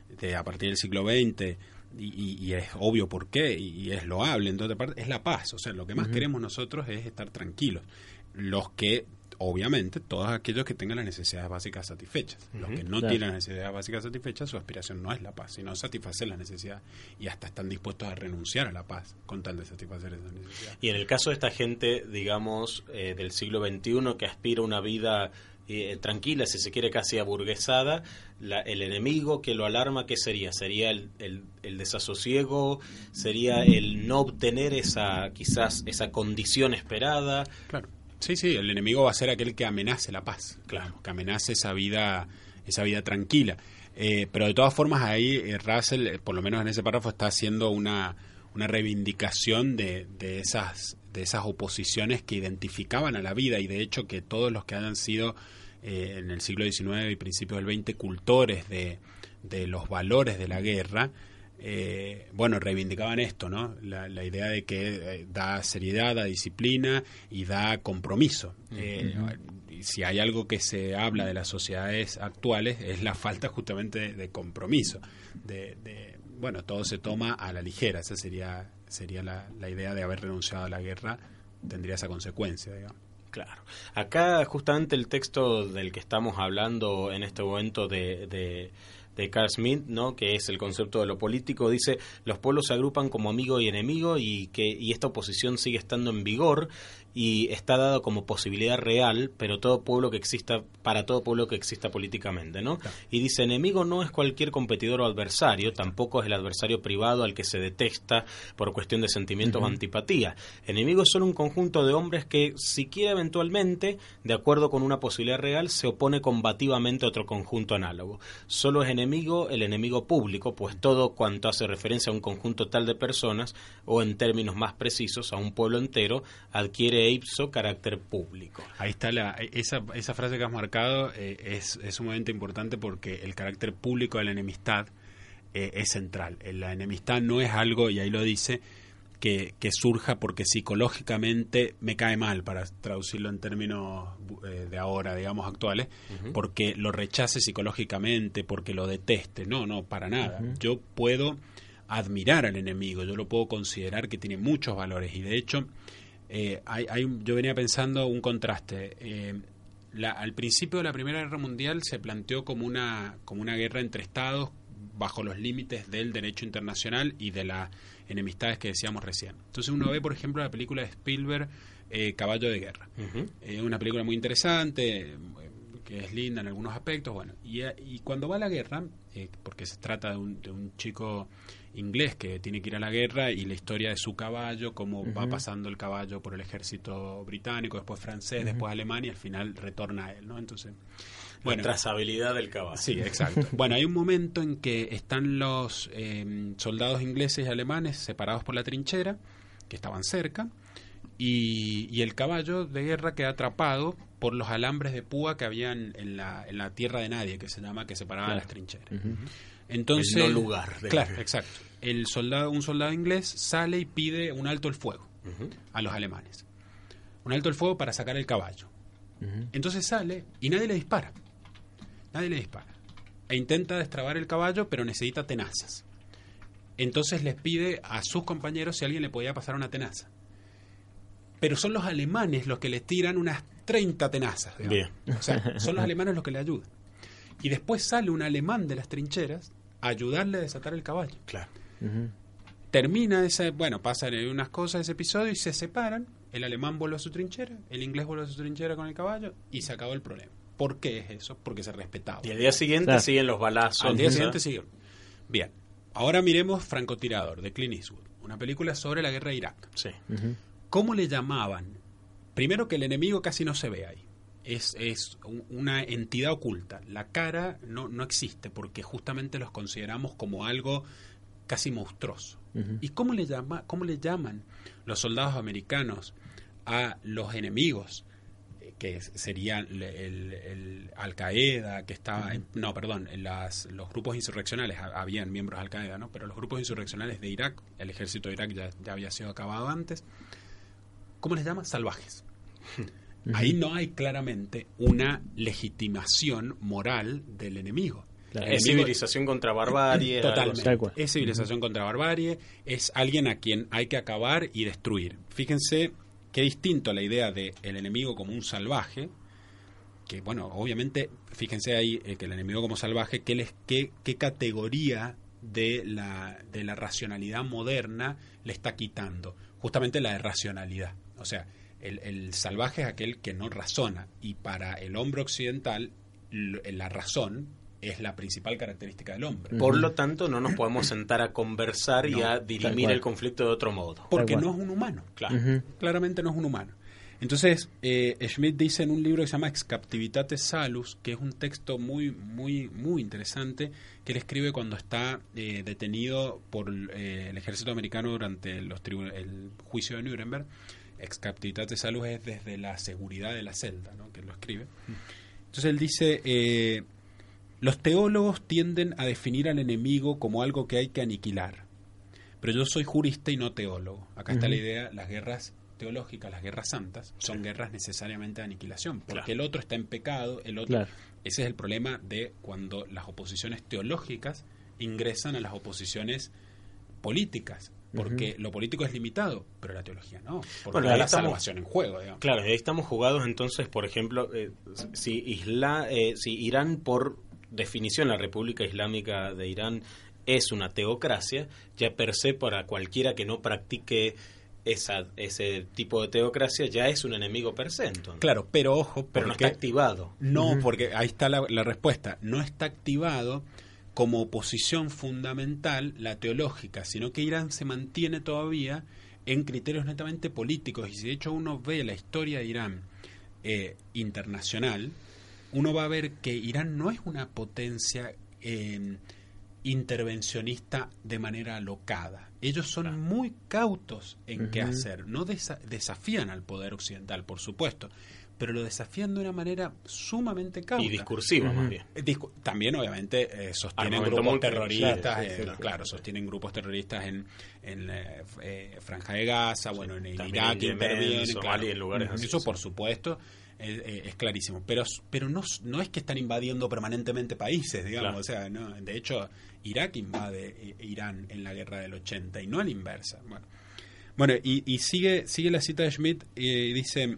de, a partir del siglo veinte, y, y, y es obvio por qué, y, y es loable, en toda parte, es la paz. O sea, lo que más uh-huh. queremos nosotros es estar tranquilos. Los que, obviamente, todos aquellos que tengan las necesidades básicas satisfechas. Uh-huh. Los que no claro. tienen las necesidades básicas satisfechas, su aspiración no es la paz, sino satisfacer las necesidades. Y hasta están dispuestos a renunciar a la paz con tal de satisfacer esas necesidades. Y en el caso de esta gente, digamos, eh, del siglo veintiuno, que aspira a una vida eh, tranquila, si se quiere casi aburguesada, la, el enemigo que lo alarma, ¿qué sería? ¿Sería el, el, el desasosiego? ¿Sería el no obtener esa, quizás, esa condición esperada? Claro. Sí, sí, el enemigo va a ser aquel que amenace la paz, claro, que amenace esa vida, esa vida tranquila. Eh, pero de todas formas ahí eh, Russell, eh, por lo menos en ese párrafo, está haciendo una, una reivindicación de, de esas, de esas oposiciones que identificaban a la vida, y de hecho que todos los que hayan sido eh, en el siglo diecinueve y principios del veinte cultores de, de los valores de la guerra, Eh, bueno, reivindicaban esto, ¿no? La, la idea de que eh, da seriedad, da disciplina y da compromiso. Eh, uh-huh. Si hay algo que se habla de las sociedades actuales es la falta justamente de, de compromiso. De, de, bueno, todo se toma a la ligera. Esa sería, sería la, la idea de haber renunciado a la guerra, tendría esa consecuencia, digamos. Claro. Acá justamente el texto del que estamos hablando en este momento de... de de Carl Schmitt, ¿no?, que es el concepto de lo político, dice: los pueblos se agrupan como amigo y enemigo, y que y esta oposición sigue estando en vigor y está dado como posibilidad real, pero todo pueblo que exista, para todo pueblo que exista políticamente, ¿no? Claro. Y dice: enemigo no es cualquier competidor o adversario, tampoco es el adversario privado al que se detesta por cuestión de sentimientos uh-huh. o antipatía. Enemigo es solo un conjunto de hombres que, siquiera eventualmente, de acuerdo con una posibilidad real, se opone combativamente a otro conjunto análogo. Solo es enemigo el enemigo público, pues todo cuanto hace referencia a un conjunto tal de personas, o en términos más precisos, a un pueblo entero, adquiere ipso carácter público. Ahí está la, esa, esa frase que has marcado, eh, es, es sumamente importante, porque el carácter público de la enemistad eh, es central. La enemistad no es algo, y ahí lo dice, que, que surja porque psicológicamente me cae mal, para traducirlo en términos eh, de ahora, digamos, actuales, uh-huh. porque lo rechace psicológicamente, porque lo deteste. No, no, para nada. Uh-huh. Yo puedo admirar al enemigo, yo lo puedo considerar que tiene muchos valores, y de hecho eh, hay, hay, yo venía pensando un contraste. Eh, la, al principio de la Primera Guerra Mundial se planteó como una, como una guerra entre estados bajo los límites del derecho internacional y de las enemistades que decíamos recién. Entonces uno ve, por ejemplo, la película de Spielberg, eh, Caballo de Guerra. Uh-huh. Eh, una película muy interesante, que es linda en algunos aspectos, bueno, y, y cuando va a la guerra, eh, porque se trata de un, de un chico inglés que tiene que ir a la guerra, y la historia de su caballo, cómo uh-huh. va pasando el caballo por el ejército británico, después francés, uh-huh. después alemán, y al final retorna a él, ¿no? Entonces, bueno, la trazabilidad del caballo. Sí, exacto. Bueno, hay un momento en que están los eh, soldados ingleses y alemanes separados por la trinchera, que estaban cerca, y, y el caballo de guerra queda atrapado por los alambres de púa que habían en la, en la tierra de nadie, que se llama, que separaban claro. las trincheras. Uh-huh. Entonces, el no lugar. De claro, guerra. Exacto. El soldado, un soldado inglés sale y pide un alto el fuego uh-huh. a los alemanes. Un alto el fuego para sacar el caballo. Uh-huh. Entonces sale y nadie le dispara. Nadie le dispara. E intenta destrabar el caballo, pero necesita tenazas. Entonces les pide a sus compañeros si alguien le podía pasar una tenaza. Pero son los alemanes los que les tiran unas treinta tenazas. Bien. O sea, son los alemanes los que le ayudan. Y después sale un alemán de las trincheras a ayudarle a desatar el caballo. Claro. Uh-huh. Termina ese, bueno, pasan unas cosas ese episodio y se separan. El alemán vuelve a su trinchera, el inglés vuelve a su trinchera con el caballo, y se acabó el problema. ¿Por qué es eso? Porque se respetaba. Y al día siguiente claro. siguen los balazos. Al día siguiente siguen. Bien. Ahora miremos Francotirador, de Clint Eastwood. Una película sobre la guerra de Irak. Sí. Uh-huh. ¿Cómo le llamaban? Primero, que el enemigo casi no se ve ahí. Es, es un, una entidad oculta. La cara no, no existe, porque justamente los consideramos como algo casi monstruoso. Uh-huh. ¿Y cómo le, llama, cómo le llaman los soldados americanos a los enemigos? Que serían el, el, el Al-Qaeda, que estaba, en, no, perdón, en las, los grupos insurreccionales, habían miembros de Al-Qaeda, ¿no? Pero los grupos insurreccionales de Irak, el ejército de Irak ya, ya había sido acabado antes. ¿Cómo les llama? Salvajes. Uh-huh. Ahí no hay claramente una legitimación moral del enemigo. Claro. Es civilización contra barbarie. Totalmente. Es civilización uh-huh. contra barbarie. Es alguien a quien hay que acabar y destruir. Fíjense qué distinto a la idea de el enemigo como un salvaje. Que, bueno, obviamente, fíjense ahí eh, que el enemigo como salvaje, ¿qué, les, qué, qué categoría de la, de la racionalidad moderna le está quitando? Justamente la de racionalidad. O sea, el, el salvaje es aquel que no razona. Y para el hombre occidental, la razón es la principal característica del hombre. Por lo tanto, no nos podemos sentar a conversar no, y a dirimir el conflicto de otro modo. Porque no es un humano. Claro. Uh-huh. Claramente no es un humano. Entonces, eh, Schmitt dice en un libro que se llama Ex Captivitate Salus, que es un texto muy, muy, muy interesante, que él escribe cuando está eh, detenido por eh, el ejército americano durante los tribu- el juicio de Nuremberg. Ex Captivitate Salus es desde la seguridad de la celda, ¿no? Que él lo escribe. Entonces él dice... Eh, Los teólogos tienden a definir al enemigo como algo que hay que aniquilar. Pero yo soy jurista y no teólogo. Acá uh-huh. está la idea, las guerras teológicas, las guerras santas, son sí. guerras necesariamente de aniquilación. Porque claro. el otro está en pecado, el otro... Claro. Ese es el problema de cuando las oposiciones teológicas ingresan a las oposiciones políticas. Porque uh-huh. lo político es limitado, pero la teología no. Porque bueno, está la estamos, salvación en juego, digamos. Claro, ahí estamos jugados entonces, por ejemplo, eh, si, Isla, eh, si Irán por... definición, la República Islámica de Irán es una teocracia, ya per se para cualquiera que no practique esa, ese tipo de teocracia ya es un enemigo per se. Entonces. Claro, pero ojo, pero no está activado. No, uh-huh. porque ahí está la, la respuesta. No está activado como oposición fundamental la teológica, sino que Irán se mantiene todavía en criterios netamente políticos. Y si de hecho uno ve la historia de Irán eh, internacional, uno va a ver que Irán no es una potencia eh, intervencionista de manera alocada. Ellos son muy cautos en uh-huh. qué hacer. No desa- desafían al poder occidental, por supuesto, pero lo desafían de una manera sumamente cauta. Y discursiva, uh-huh. más bien. Discu- también, obviamente, eh, sostienen grupos terroristas, claro, sí, sí, eh, sí, claro, sostienen grupos terroristas en, en eh, eh, Franja de Gaza, sí, bueno, en, en Irak, en intervienen, Somalia, claro, en lugares uh-huh. así. Eso, por supuesto, Es, es clarísimo, pero pero no, no es que están invadiendo permanentemente países, digamos, claro. o sea, no, de hecho Irak invade Irán en la guerra del ochenta y no a la inversa. Bueno, bueno y, y sigue sigue la cita de Schmitt y dice: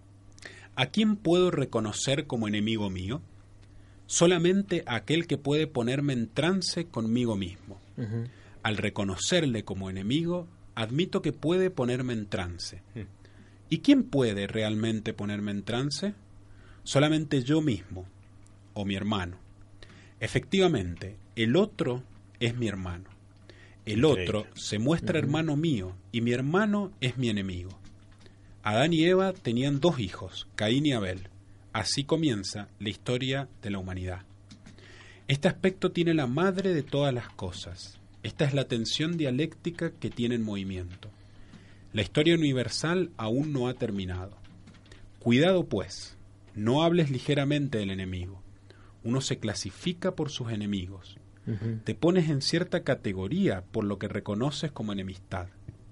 ¿a quién puedo reconocer como enemigo mío? Solamente a aquel que puede ponerme en trance conmigo mismo. Uh-huh. Al reconocerle como enemigo, admito que puede ponerme en trance. Uh-huh. ¿Y quién puede realmente ponerme en trance? Solamente yo mismo o mi hermano. Efectivamente, el otro es mi hermano. El otro Increíble. se muestra uh-huh. hermano mío y mi hermano es mi enemigo. Adán y Eva tenían dos hijos, Caín y Abel. Así comienza la historia de la humanidad. Este aspecto tiene la madre de todas las cosas. Esta es la tensión dialéctica que tiene en movimiento. La historia universal aún no ha terminado. Cuidado, pues, no hables ligeramente del enemigo. Uno se clasifica por sus enemigos. Uh-huh. Te pones en cierta categoría por lo que reconoces como enemistad.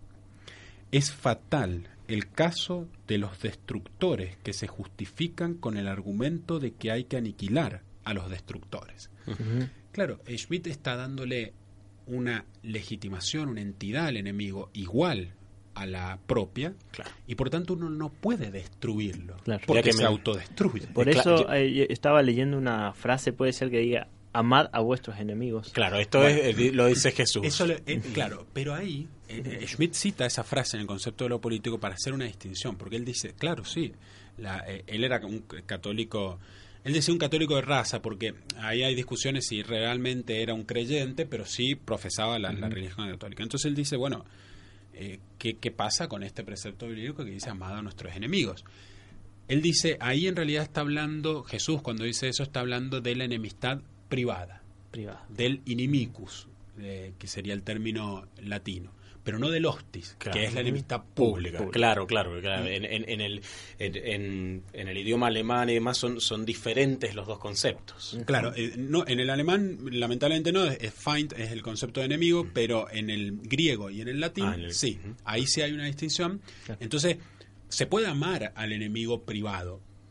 Es fatal el caso de los destructores que se justifican con el argumento de que hay que aniquilar a los destructores. Uh-huh. Claro, Schmitt está dándole una legitimación, una entidad al enemigo igual a la propia, claro. y por tanto uno no puede destruirlo, claro. porque que se me... autodestruye. Por eso eh, estaba leyendo una frase, puede ser que diga: amad a vuestros enemigos. Claro, esto bueno, es, lo dice Jesús. Eso lo, eh, claro, pero ahí eh, Schmitt cita esa frase en el concepto de lo político para hacer una distinción, porque él dice, claro, sí, la, eh, él era un católico, él decía un católico de raza, porque ahí hay discusiones si realmente era un creyente, pero sí profesaba la, uh-huh. la religión católica. Entonces él dice, bueno, eh, ¿qué, ¿qué pasa con este precepto bíblico que dice amad a nuestros enemigos? Él dice, ahí en realidad está hablando, Jesús cuando dice eso está hablando de la enemistad privada, privada. del inimicus, eh, que sería el término latino, pero no del hostis, claro. que es la enemistad pública. pública. Claro, claro, claro. En, en, en, el, en, en el idioma alemán y demás son, son diferentes los dos conceptos. Claro, eh, no, en el alemán lamentablemente no, es Feind, es el concepto de enemigo, mm. pero en el griego y en el latín, ah, en el, sí, uh-huh. ahí sí hay una distinción. Claro. Entonces, se puede amar al enemigo privado,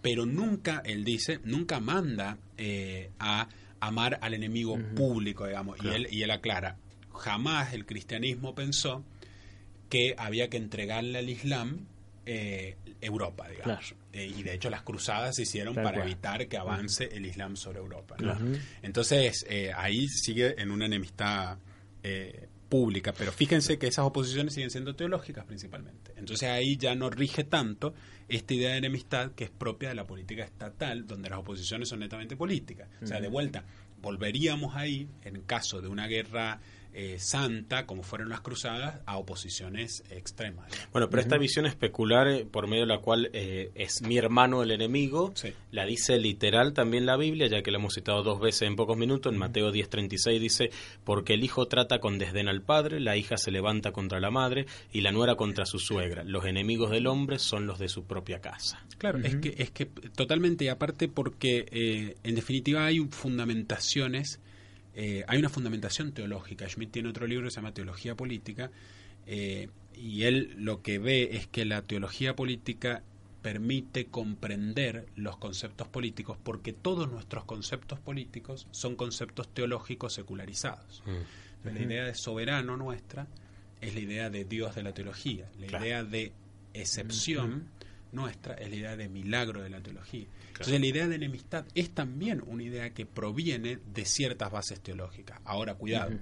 pero nunca, él dice, nunca manda eh, a amar al enemigo uh-huh. público, digamos. Claro. Y él, y él aclara, jamás el cristianismo pensó que había que entregarle al Islam eh, Europa, digamos. Claro. Eh, y de hecho las cruzadas se hicieron Tal para cual. evitar que avance uh-huh. el Islam sobre Europa, ¿no? Uh-huh. Entonces, eh, ahí sigue en una enemistad eh, pública, pero fíjense que esas oposiciones siguen siendo teológicas principalmente. Entonces ahí ya no rige tanto esta idea de enemistad que es propia de la política estatal, donde las oposiciones son netamente políticas. Uh-huh. O sea, de vuelta, volveríamos ahí, en caso de una guerra eh, santa, como fueron las cruzadas, a oposiciones extremas. Bueno, pero uh-huh. esta visión especular, eh, por medio de la cual eh, es mi hermano el enemigo, sí. la dice literal también la Biblia, ya que la hemos citado dos veces en pocos minutos. En uh-huh. Mateo diez treinta y seis dice, porque el hijo trata con desdén al padre, la hija se levanta contra la madre y la nuera contra su suegra. Los enemigos del hombre son los de su propia casa. Claro, uh-huh. es que es que totalmente, y aparte porque eh, en definitiva hay fundamentaciones. Eh, hay una fundamentación teológica. Schmitt tiene otro libro que se llama Teología Política, eh, y él lo que ve es que la teología política permite comprender los conceptos políticos, porque todos nuestros conceptos políticos son conceptos teológicos secularizados. Mm. Entonces, la idea de soberano nuestra es la idea de Dios de la teología, la claro. idea de excepción mm-hmm. nuestra es la idea de milagro de la teología. Claro. Entonces la idea de enemistad es también una idea que proviene de ciertas bases teológicas. Ahora, cuidado, uh-huh.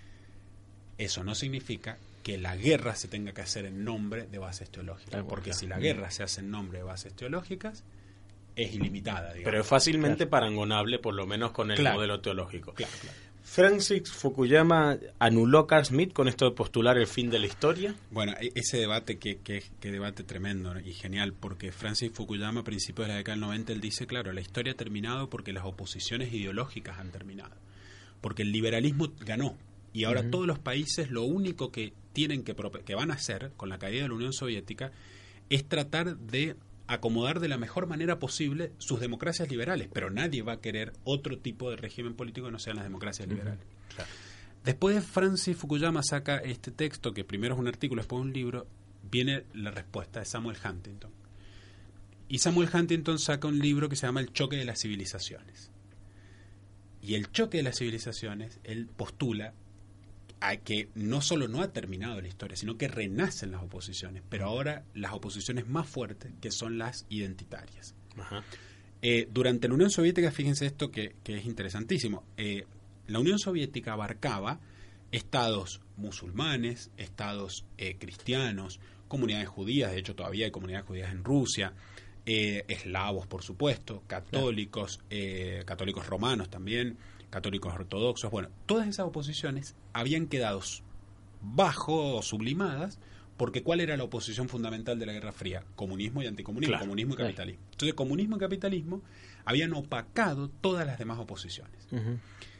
eso no significa que la guerra se tenga que hacer en nombre de bases teológicas, claro, porque claro. si la guerra se hace en nombre de bases teológicas, es ilimitada, digamos. Pero es fácilmente claro. parangonable, por lo menos con el claro. modelo teológico. Claro, claro. Francis Fukuyama anuló a Carl Schmitt con esto de postular el fin de la historia. Bueno, ese debate que, que, que debate tremendo y genial, porque Francis Fukuyama a principios de la década del noventa él dice, claro, la historia ha terminado porque las oposiciones ideológicas han terminado, porque el liberalismo ganó y ahora uh-huh. todos los países lo único que tienen que que van a hacer con la caída de la Unión Soviética es tratar de acomodar de la mejor manera posible sus democracias liberales, pero nadie va a querer otro tipo de régimen político que no sean las democracias uh-huh. liberales. Claro. Después Francis Fukuyama saca este texto, que primero es un artículo, después un libro, viene la respuesta de Samuel Huntington. Y Samuel Huntington saca un libro que se llama El choque de las civilizaciones. Y el choque de las civilizaciones, él postula a que no solo no ha terminado la historia, sino que renacen las oposiciones, pero ahora las oposiciones más fuertes, que son las identitarias. Ajá. Eh, durante la Unión Soviética, fíjense esto que, que es interesantísimo, eh, la Unión Soviética abarcaba estados musulmanes, estados eh, cristianos, comunidades judías, de hecho todavía hay comunidades judías en Rusia, eh, eslavos por supuesto, católicos, eh, católicos romanos también, católicos ortodoxos. Bueno, todas esas oposiciones habían quedado bajo o sublimadas, porque ¿cuál era la oposición fundamental de la Guerra Fría? Comunismo y anticomunismo, claro, comunismo y claro. capitalismo. Entonces, comunismo y capitalismo habían opacado todas las demás oposiciones. Uh-huh.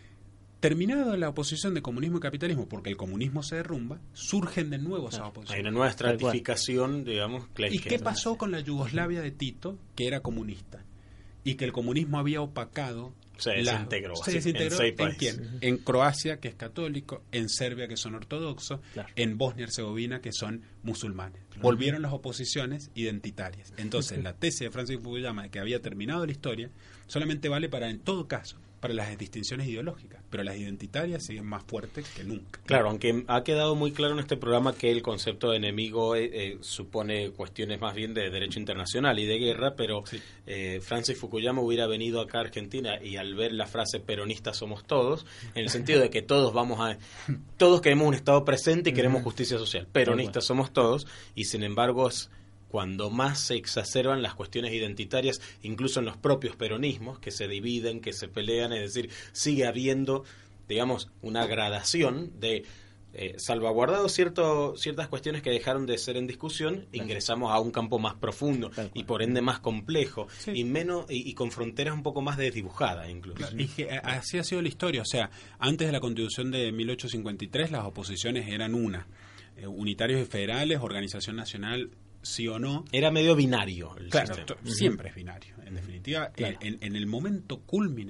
Terminada la oposición de comunismo y capitalismo, porque el comunismo se derrumba, surgen de nuevo esas oposiciones. Hay una nueva estratificación, digamos. ¿Y qué pasó con la Yugoslavia de Tito, que era comunista? Y que el comunismo había opacado. Se desintegró. La, se desintegró ¿En, ¿en quién? Uh-huh. En Croacia, que es católico, en Serbia, que son ortodoxos, claro. en Bosnia y Herzegovina, que son musulmanes. Claro. Volvieron las oposiciones identitarias. Entonces, la tesis de Francis Fukuyama de que había terminado la historia solamente vale para, en todo caso, para las distinciones ideológicas, pero las identitarias siguen más fuertes que nunca. Claro, aunque ha quedado muy claro en este programa que el concepto de enemigo eh, eh, supone cuestiones más bien de derecho internacional y de guerra, pero sí. eh, Francis Fukuyama hubiera venido acá a Argentina y al ver la frase peronistas somos todos, en el sentido de que todos vamos a, todos queremos un Estado presente y queremos justicia social, peronistas somos todos, y sin embargo es cuando más se exacerban las cuestiones identitarias, incluso en los propios peronismos, que se dividen, que se pelean, es decir, sigue habiendo, digamos, una gradación de eh, salvaguardado cierto, ciertas cuestiones que dejaron de ser en discusión, ingresamos a un campo más profundo y por ende más complejo, sí. y menos y, y con fronteras un poco más desdibujadas incluso. Claro, y que así ha sido la historia, o sea, antes de la Constitución de mil ochocientos cincuenta y tres las oposiciones eran una, eh, unitarios y federales, organización nacional, sí o no. Era medio binario el claro, sistema. Siempre uh-huh. es binario. En definitiva, claro. en, en el momento cúlmine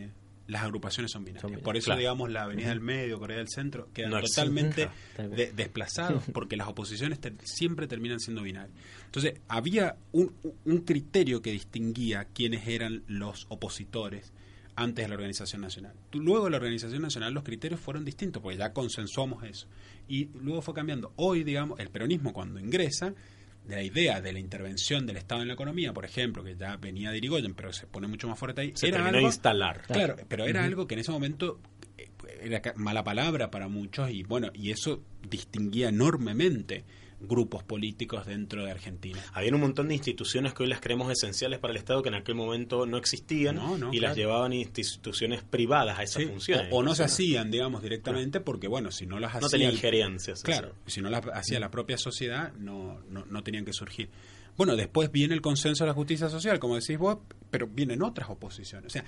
las agrupaciones son binarias. Son binarias. Por eso, Claro. digamos, la Avenida del Medio, Corea del Centro, quedan No existen. totalmente Claro. de- desplazados porque las oposiciones ter- siempre terminan siendo binarias. Entonces, había un, un criterio que distinguía quiénes eran los opositores antes de la Organización Nacional. Luego de la Organización Nacional los criterios fueron distintos, porque ya consensuamos eso. Y luego fue cambiando. Hoy, digamos, el peronismo cuando ingresa, de la idea de la intervención del Estado en la economía, por ejemplo, que ya venía de Irigoyen, pero se pone mucho más fuerte ahí, Se era terminó algo, de instalar. Claro, pero era algo que en ese momento eh, era ca- mala palabra para muchos y bueno, y eso distinguía enormemente grupos políticos dentro de Argentina. Había un montón de instituciones que hoy las creemos esenciales para el Estado que en aquel momento no existían No, no, y las claro. llevaban instituciones privadas a esas Sí, funciones. o, o no se hacían, digamos, directamente porque, bueno, si no las No hacía... tenía injerencias. Claro, si no las hacía la propia sociedad, no, no, no tenían que surgir. Bueno, después viene el consenso de la justicia social, como decís vos, pero vienen otras oposiciones. O sea,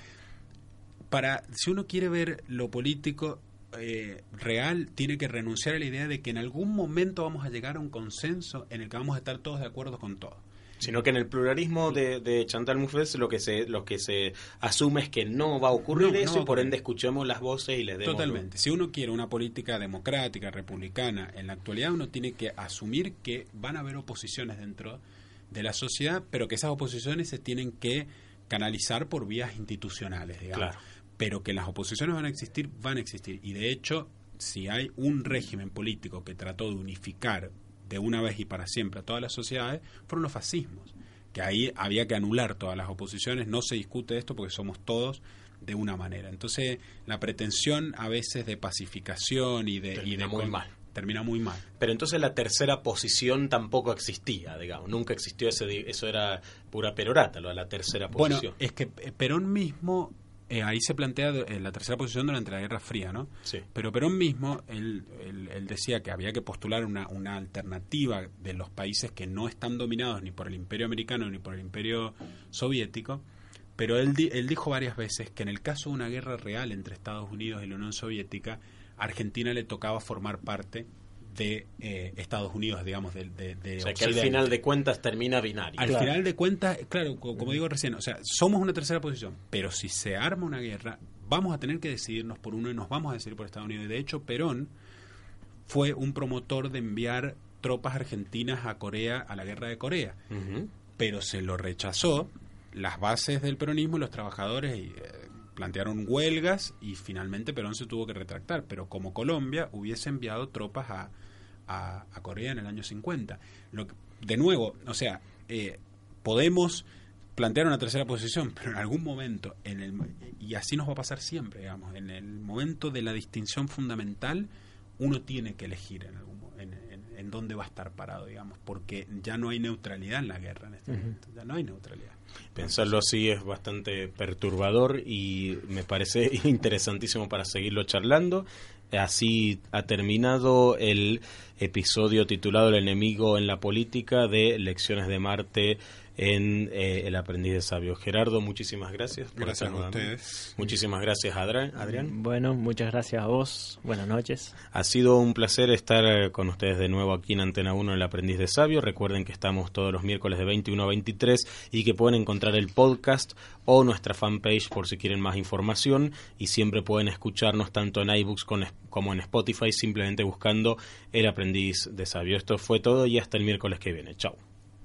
para si uno quiere ver lo político eh, real, tiene que renunciar a la idea de que en algún momento vamos a llegar a un consenso en el que vamos a estar todos de acuerdo con todo. Sino que en el pluralismo de, de Chantal Mouffe lo que se lo que se asume es que no va a ocurrir No, no eso va a y por ocurrir. ende escuchemos las voces y les demos... Totalmente. Si uno quiere una política democrática, republicana, en la actualidad uno tiene que asumir que van a haber oposiciones dentro de la sociedad, pero que esas oposiciones se tienen que canalizar por vías institucionales, digamos. Claro. Pero que las oposiciones van a existir, van a existir. Y de hecho, si hay un régimen político que trató de unificar de una vez y para siempre a todas las sociedades, fueron los fascismos. Que ahí había que anular todas las oposiciones, no se discute esto porque somos todos de una manera. Entonces, la pretensión a veces de pacificación y de... Termina y de muy con- mal. Termina muy mal. Pero entonces la tercera posición tampoco existía, digamos. Nunca existió ese... di- Eso era pura perorata, lo de la tercera Bueno, posición. es que eh, Perón mismo, eh, ahí se plantea eh, la tercera posición durante la Guerra Fría, ¿no? Sí. Pero Perón mismo, él, él, él decía que había que postular una, una alternativa de los países que no están dominados ni por el Imperio Americano ni por el Imperio Soviético, pero él, di- él dijo varias veces que en el caso de una guerra real entre Estados Unidos y la Unión Soviética, a Argentina le tocaba formar parte de eh, Estados Unidos, digamos, de, de, de O sea, que al Occidente. final de cuentas termina binario. Al final de cuentas, claro, co- como digo recién, o sea, somos una tercera posición, pero si se arma una guerra, vamos a tener que decidirnos por uno y nos vamos a decidir por Estados Unidos. Y de hecho, Perón fue un promotor de enviar tropas argentinas a Corea, a la guerra de Corea, Ujú. pero se lo rechazó. Las bases del peronismo, los trabajadores eh, plantearon huelgas y finalmente Perón se tuvo que retractar, pero como Colombia hubiese enviado tropas a, a, a Corea en el año cincuenta. Lo que- de nuevo, o sea, eh, podemos plantear una tercera posición, pero en algún momento, en el, y así nos va a pasar siempre, digamos, en el momento de la distinción fundamental, uno tiene que elegir en algún mo- en, en, en dónde va a estar parado, digamos, porque ya no hay neutralidad en la guerra en este momento, ya no hay neutralidad. Pensarlo así es bastante perturbador y me parece interesantísimo para seguirlo charlando. Así ha terminado el episodio titulado El enemigo en la política de Lecciones de Marte en eh, El aprendiz de sabio. Gerardo, muchísimas gracias. por Gracias estar a nuevamente. ustedes. Muchísimas gracias, Adrián. Adrián. Bueno, muchas gracias a vos. Buenas noches. Ha sido un placer estar eh, con ustedes de nuevo aquí en Antena uno en El Aprendiz de Sabio. Recuerden que estamos todos los miércoles de veintiuno a veintitrés y que pueden encontrar el podcast o nuestra fanpage por si quieren más información, y siempre pueden escucharnos tanto en iBooks con- como en Spotify simplemente buscando El Aprendiz de Sabio. Esto fue todo y hasta el miércoles que viene. Chao.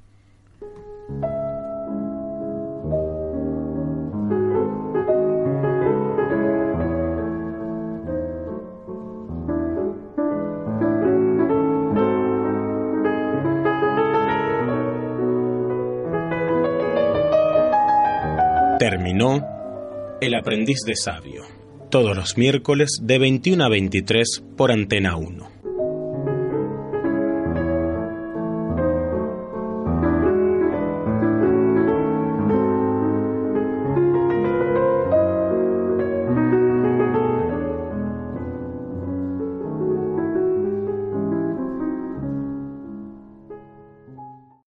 Terminó El Aprendiz de Sabio, todos los miércoles de veintiuno a veintitrés por Antena uno.